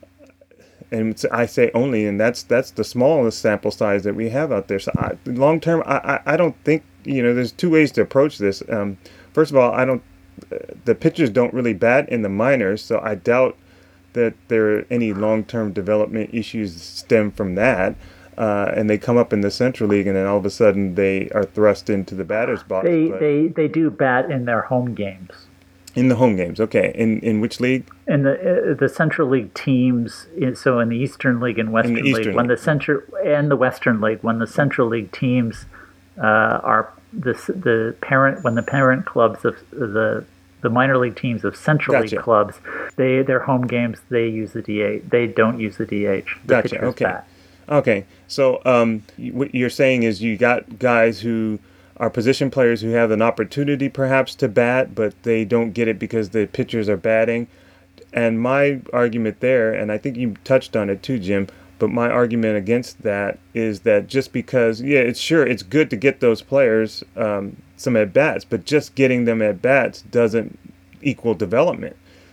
and I say only, and that's that's the smallest sample size that we have out there. So I, long term, I, I, I don't think, you know, there's two ways to approach this. Um, first of all, I don't, the pitchers don't really bat in the minors, so I doubt that there are any long-term development issues stem from that. Uh, and they come up in the Central League, and then all of a sudden they are thrust into the batter's box. They they they do bat in their home games. In the home games, okay. In in which league? In the uh, the Central League teams. So in the Eastern League and Western League, League, when the Central and the Western League, when the Central League teams uh, are the the parent when the parent clubs of the the minor league teams of Central Gotcha. League clubs, they their home games they use the D H. They don't use the D H. The Gotcha. pitchers Okay. bat. Okay. So um, what you're saying is you got guys who are position players who have an opportunity perhaps to bat, but they don't get it because the pitchers are batting. And my argument there, and I think you touched on it too, Jim, but my argument against that is that just because, yeah, it's sure, it's good to get those players um, some at-bats, but just getting them at-bats doesn't equal development.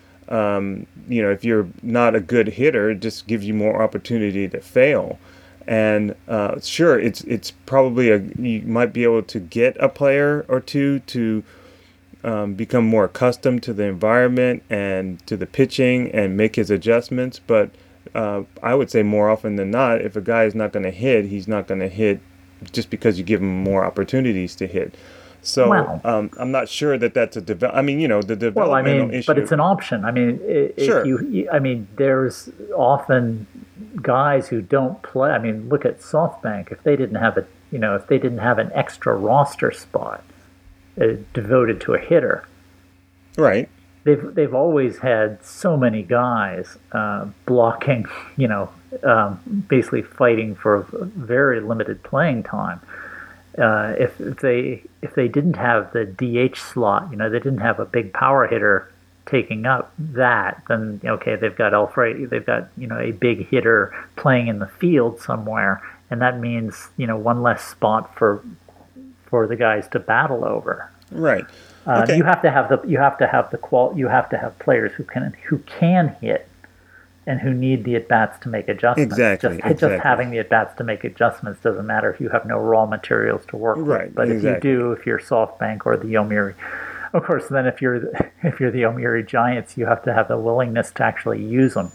Um, you know, if you're not a good hitter, it just gives you more opportunity to fail. And uh, sure, it's it's probably a you might be able to get a player or two to um, become more accustomed to the environment and to the pitching and make his adjustments. But uh, I would say more often than not, if a guy is not going to hit, he's not going to hit just because you give him more opportunities to hit. So well, um, I'm not sure that that's a develop. I mean, you know, the developmental well, I mean, issue. but it's an option. I mean, if sure. you, I mean, there's often guys who don't play. I mean, look at SoftBank. If they didn't have a, you know, if they didn't have an extra roster spot uh, devoted to a hitter, right? They've they've always had so many guys uh, blocking, you know, um, basically fighting for very limited playing time. Uh, if, if they if they didn't have the D H slot, you know, they didn't have a big power hitter taking up that, then okay, they've got Alfred, they've got, you know, a big hitter playing in the field somewhere, and that means, you know, one less spot for for the guys to battle over. Right. Uh, okay. You have to have the you have to have the qual you have to have players who can who can hit and who need the at-bats to make adjustments. Exactly. Just, exactly. just having the at-bats to make adjustments doesn't matter if you have no raw materials to work right. with. But exactly. if you do, if you're SoftBank or the Yomiuri, of course, then if you're if you're the Yomiuri Giants, you have to have the willingness to actually use them.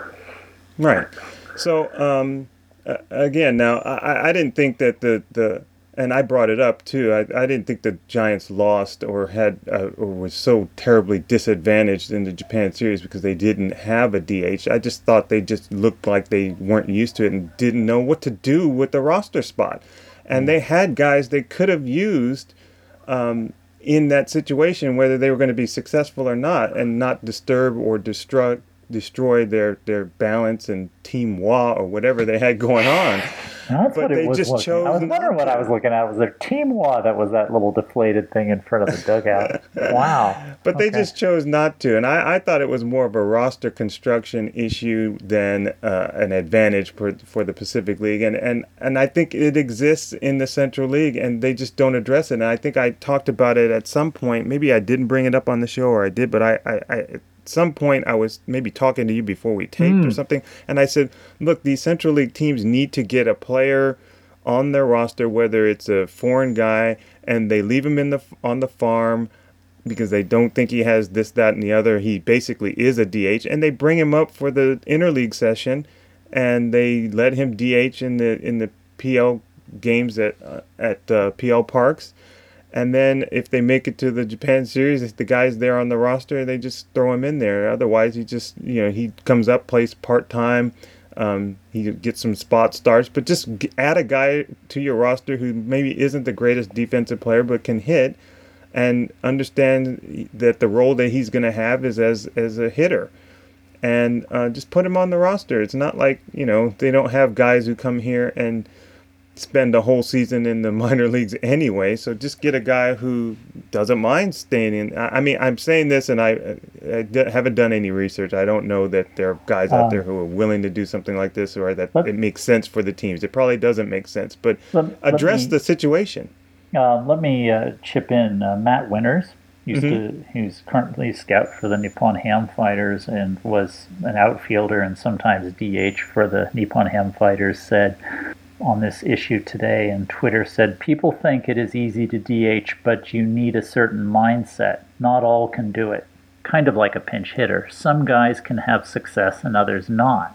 Right. So um, uh, again, now I, I didn't think that the the and I brought it up too. I, I didn't think the Giants lost or had uh, or was so terribly disadvantaged in the Japan series because they didn't have a D H. I just thought they just looked like they weren't used to it and didn't know what to do with the roster spot. And they had guys they could have used um, in that situation, whether they were going to be successful or not, and not disturb or destroy destroy their, their balance and team wa or whatever they had going on. That's but what it they was just looking. chose I was wondering what I was looking at. Was their team wall that was that little deflated thing in front of the dugout? Wow. But okay. they just chose not to. And I, I thought it was more of a roster construction issue than uh, an advantage for for the Pacific League. And, and, and I think it exists in the Central League, and they just don't address it. And I think I talked about it at some point. Maybe I didn't bring it up on the show, or I did, but I... I, I At some point I was maybe talking to you before we taped mm. or something, and I said, look, these Central League teams need to get a player on their roster, whether it's a foreign guy, and they leave him in the on the farm because they don't think he has this, that, and the other. He basically is a D H, and they bring him up for the interleague session, and they let him D H in the in the P L games at uh, at uh, P L Parks. And then if they make it to the Japan series, if the guy's there on the roster, they just throw him in there. Otherwise, he just, you know, he comes up, plays part-time. Um, he gets some spot starts. But just add a guy to your roster who maybe isn't the greatest defensive player but can hit, and understand that the role that he's going to have is as, as a hitter. And uh, just put him on the roster. It's not like, you know, they don't have guys who come here and spend a whole season in the minor leagues anyway, so just get a guy who doesn't mind staying in. I mean, I'm saying this, and I, I haven't done any research. I don't know that there are guys out um, there who are willing to do something like this, or that let, it makes sense for the teams. It probably doesn't make sense, but let, address let me, the situation. Uh, let me uh, chip in. Uh, Matt Winters, used mm-hmm. to, who's currently a scout for the Nippon Ham Fighters and was an outfielder and sometimes D H for the Nippon Ham Fighters, said on this issue today, and Twitter said, people think it is easy to D H, but you need a certain mindset. Not all can do it. Kind of like a pinch hitter. Some guys can have success and others not.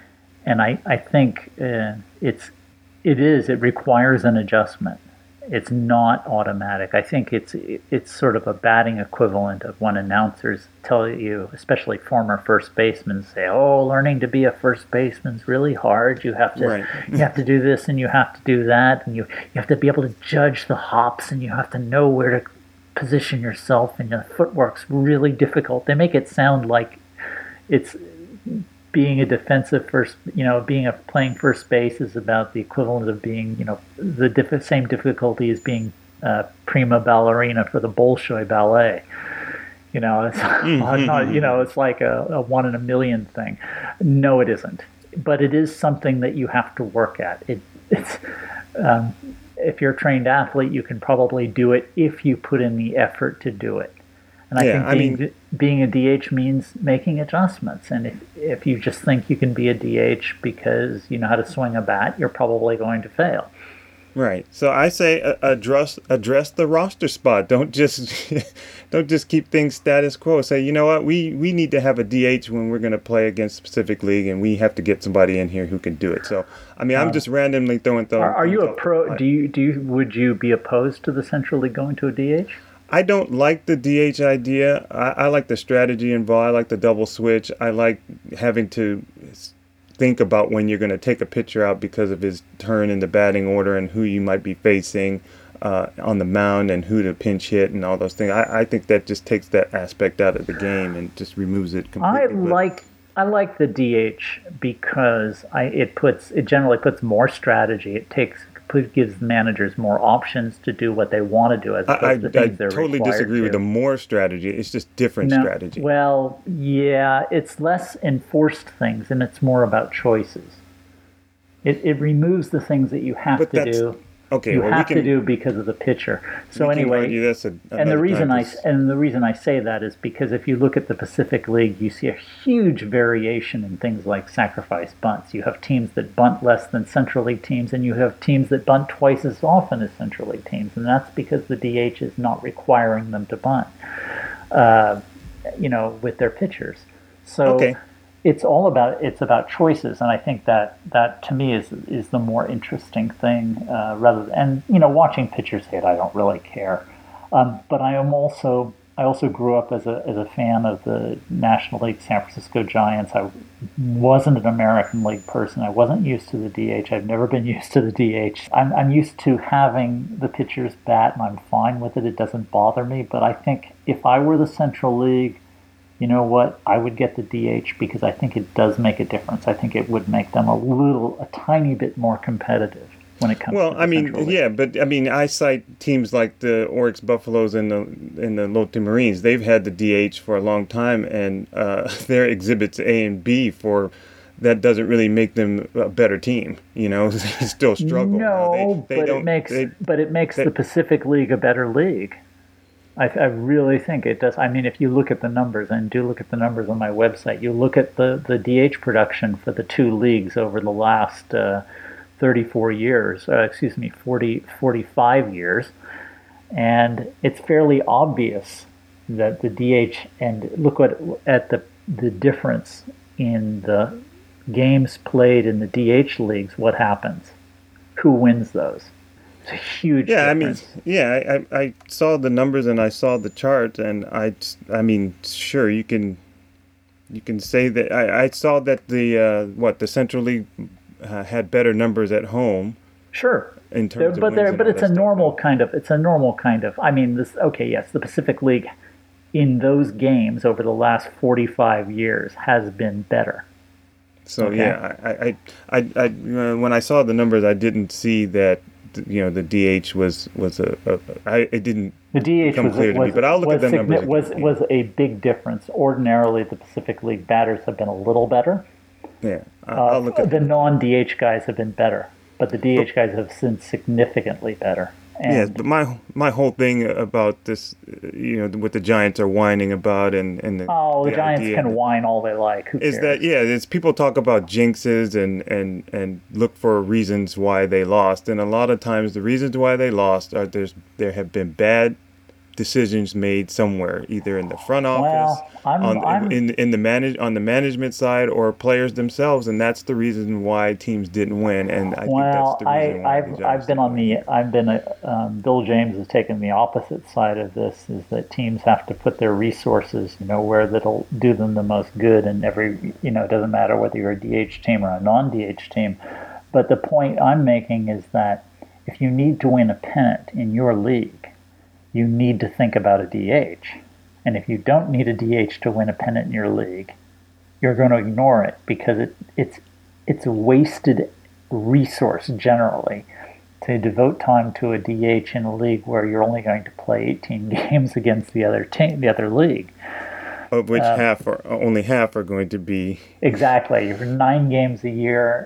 And I, I think uh, it's, it is, it requires an adjustment. It's not automatic. I think it's it's sort of a batting equivalent of when announcers tell you, especially former first basemen, say, "Oh, learning to be a first baseman's really hard. You have to right. you have to do this and you have to do that, and you you have to be able to judge the hops, and you have to know where to position yourself, and your footwork's really difficult." They make it sound like it's being a defensive first, you know, being a playing first base is about the equivalent of being, you know, the diff- same difficulty as being uh, prima ballerina for the Bolshoi Ballet. You know, it's mm-hmm. not, you know, it's like a, a one in a million thing. No, it isn't. But it is something that you have to work at. It, it's um, if you're a trained athlete, you can probably do it if you put in the effort to do it. And I yeah, think being, I mean, being a D H means making adjustments. And if, if you just think you can be a D H because you know how to swing a bat, you're probably going to fail. Right. So I say uh, address address the roster spot. Don't just don't just keep things status quo. Say, you know what, we, we need to have a D H when we're going to play against a specific league, and we have to get somebody in here who can do it. So I mean, I'm uh, just randomly throwing things. Are, are you a pro? Do you do you, would you be opposed to the Central League going to a D H? I don't like the D H idea. I, I like the strategy involved. I like the double switch. I like having to think about when you're going to take a pitcher out because of his turn in the batting order and who you might be facing uh, on the mound and who to pinch hit and all those things. I, I think that just takes that aspect out of the game and just removes it completely. I like I like the D H because I it puts it generally puts more strategy. It takes gives managers more options to do what they want to do as opposed I, to things I they're totally disagree to. with the more strategy. It's just different no, strategy. Well, yeah, it's less enforced things and it's more about choices. It it removes the things that you have but to do. Okay, you well, have we can, to do because of the pitcher. So we anyway, can argue this a, and the reason I time. and the reason I say that is because if you look at the Pacific League, you see a huge variation in things like sacrifice bunts. You have teams that bunt less than Central League teams, and you have teams that bunt twice as often as Central League teams, and that's because the D H is not requiring them to bunt, uh, you know, with their pitchers. So. Okay. It's all about it's about choices, and I think that that to me is is the more interesting thing. Uh, rather than, and you know, watching pitchers hit, I don't really care. Um, but I am also I also grew up as a as a fan of the National League San Francisco Giants. I wasn't an American League person. I wasn't used to the D H. I've never been used to the D H. I'm I'm used to having the pitchers bat, and I'm fine with it. It doesn't bother me. But I think if I were the Central League, you know what? I would get the D H because I think it does make a difference. I think it would make them a little, a tiny bit more competitive when it comes well, to the I mean, Central League. yeah, but I mean, I cite teams like the Oryx Buffaloes and the and the Lotte Marines. They've had the D H for a long time, and uh, their exhibits A and B for that doesn't really make them a better team. You know, they still struggle. No, they, they but, it makes, they, but it makes they, the Pacific League a better league. I, I really think it does. I mean, if you look at the numbers, and do look at the numbers on my website, you look at the, the D H production for the two leagues over the last uh, thirty-four years, uh, excuse me, forty, forty-five years, and it's fairly obvious that the D H, and look what, at the the difference in the games played in the D H leagues, what happens? who wins those? It's a huge Yeah, difference. I mean, yeah, I, I saw the numbers and I saw the chart, and I, I mean, sure, you can, you can say that I, I saw that the uh, what the Central League uh, had better numbers at home. Sure. In terms There- of but wins there, and but all it's that a stuff. normal kind of. It's a normal kind of. I mean, this. Okay, yes, the Pacific League in those games over the last forty-five years has been better. So Okay. yeah, I, I, I, I, uh, when I saw the numbers, I didn't see that, you know, the D H was was a, a I it didn't The D H become was, clear to was, me, but I'll look was at the signi- numbers was again. was a big difference. Ordinarily, the Pacific League batters have been a little better. Yeah, I- Uh, I'll look at the non-D H guys have been better, but the D H guys have been significantly better. And Yes, but my my whole thing about this, uh, you know, what the Giants are whining about, and and the, oh, the, the Giants idea can whine all they like. Who is cares? that yeah, it's people talk about jinxes and and and look for reasons why they lost, and a lot of times the reasons why they lost are there's there have been bad decisions made somewhere, either in the front office, Well, I'm- on I'm- in in the manage on the management side, or players themselves, and that's the reason why teams didn't win. And I think Well, that's the reason I, why the I've Giants I've been didn't on win. the I've been a, um, Bill James has taken the opposite side of this. Is that teams have to put their resources, you know, where that'll do them the most good, and every you know it doesn't matter whether you're a D H team or a non-D H team. But the point I'm making is that if you need to win a pennant in your league, you need to think about a D H. And if you don't need a D H to win a pennant in your league, you're going to ignore it because it, it's it's a wasted resource generally to devote time to a D H in a league where you're only going to play eighteen games against the other team, the other league. Of which um, half are only half are going to be. Exactly, you're nine games a year.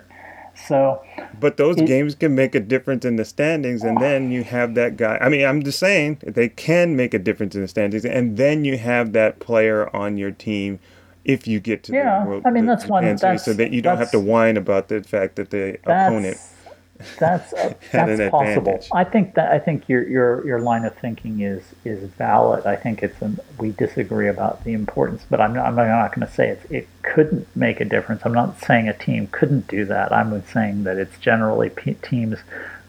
So But those It- games can make a difference in the standings, and then you have that guy. I mean, I'm just saying they can make a difference in the standings, and then you have that player on your team if you get to Yeah, the World. I mean, the that's one- Japan Series, so that's- that you don't have to that's- whine about the fact that the opponent. That's that's Had an that's possible. advantage. I think that I think your your your line of thinking is is valid. I think it's an, we disagree about the importance, but I'm not, I'm not going to say it it couldn't make a difference. I'm not saying a team couldn't do that. I'm saying that it's generally p- teams.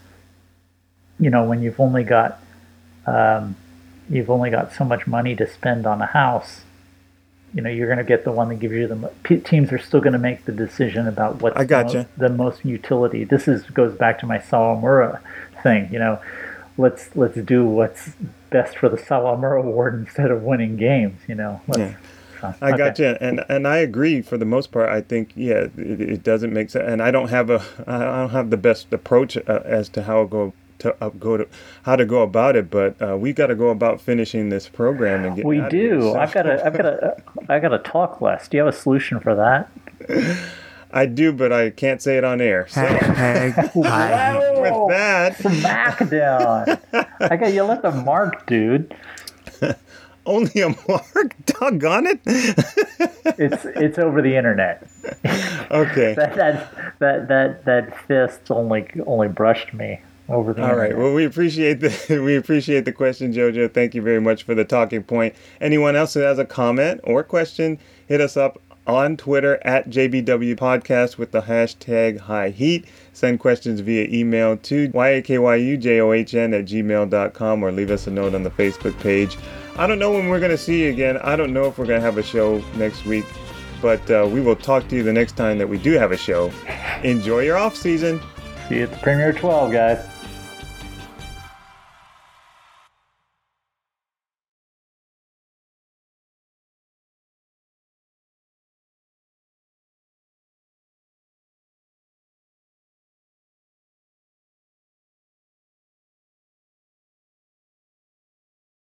You know, when you've only got um, you've only got so much money to spend on a house. You know, you're going to get the one that gives you the mo- p- teams are still going to make the decision about what's I the, gotcha. most, the most utility. This is goes back to my Sawamura thing. You know, let's let's do what's best for the Sawamura Award instead of winning games. You know, let's, Yeah. so, I okay. got you, and and I agree for the most part. I think yeah, it, it doesn't make sense, and I don't have a I don't have the best approach uh, as to how to go to uh, go to how to go about it. But uh, we got to go about finishing this program and getting We out of here. do. So- I've got a I've got a I got a talk list. Do you have a solution for that? I do, but I can't say it on air. So Hashtag high heat. with that, Smackdown. I got you left a mark, dude. only a mark. Doggone it. It's it's over the internet. Okay. That that that that, that fist only only brushed me over the All right. internet. Well, we appreciate the we appreciate the question, Jojo. Thank you very much for the talking point. Anyone else who has a comment or question, hit us up on Twitter at J B W Podcast with the hashtag High Heat. Send questions via email to yakyujohn at gmail dot com or leave us a note on the Facebook page. I don't know when we're going to see you again. I don't know if we're going to have a show next week, but uh, we will talk to you the next time that we do have a show. Enjoy your off season. See you at the Premier twelve, guys.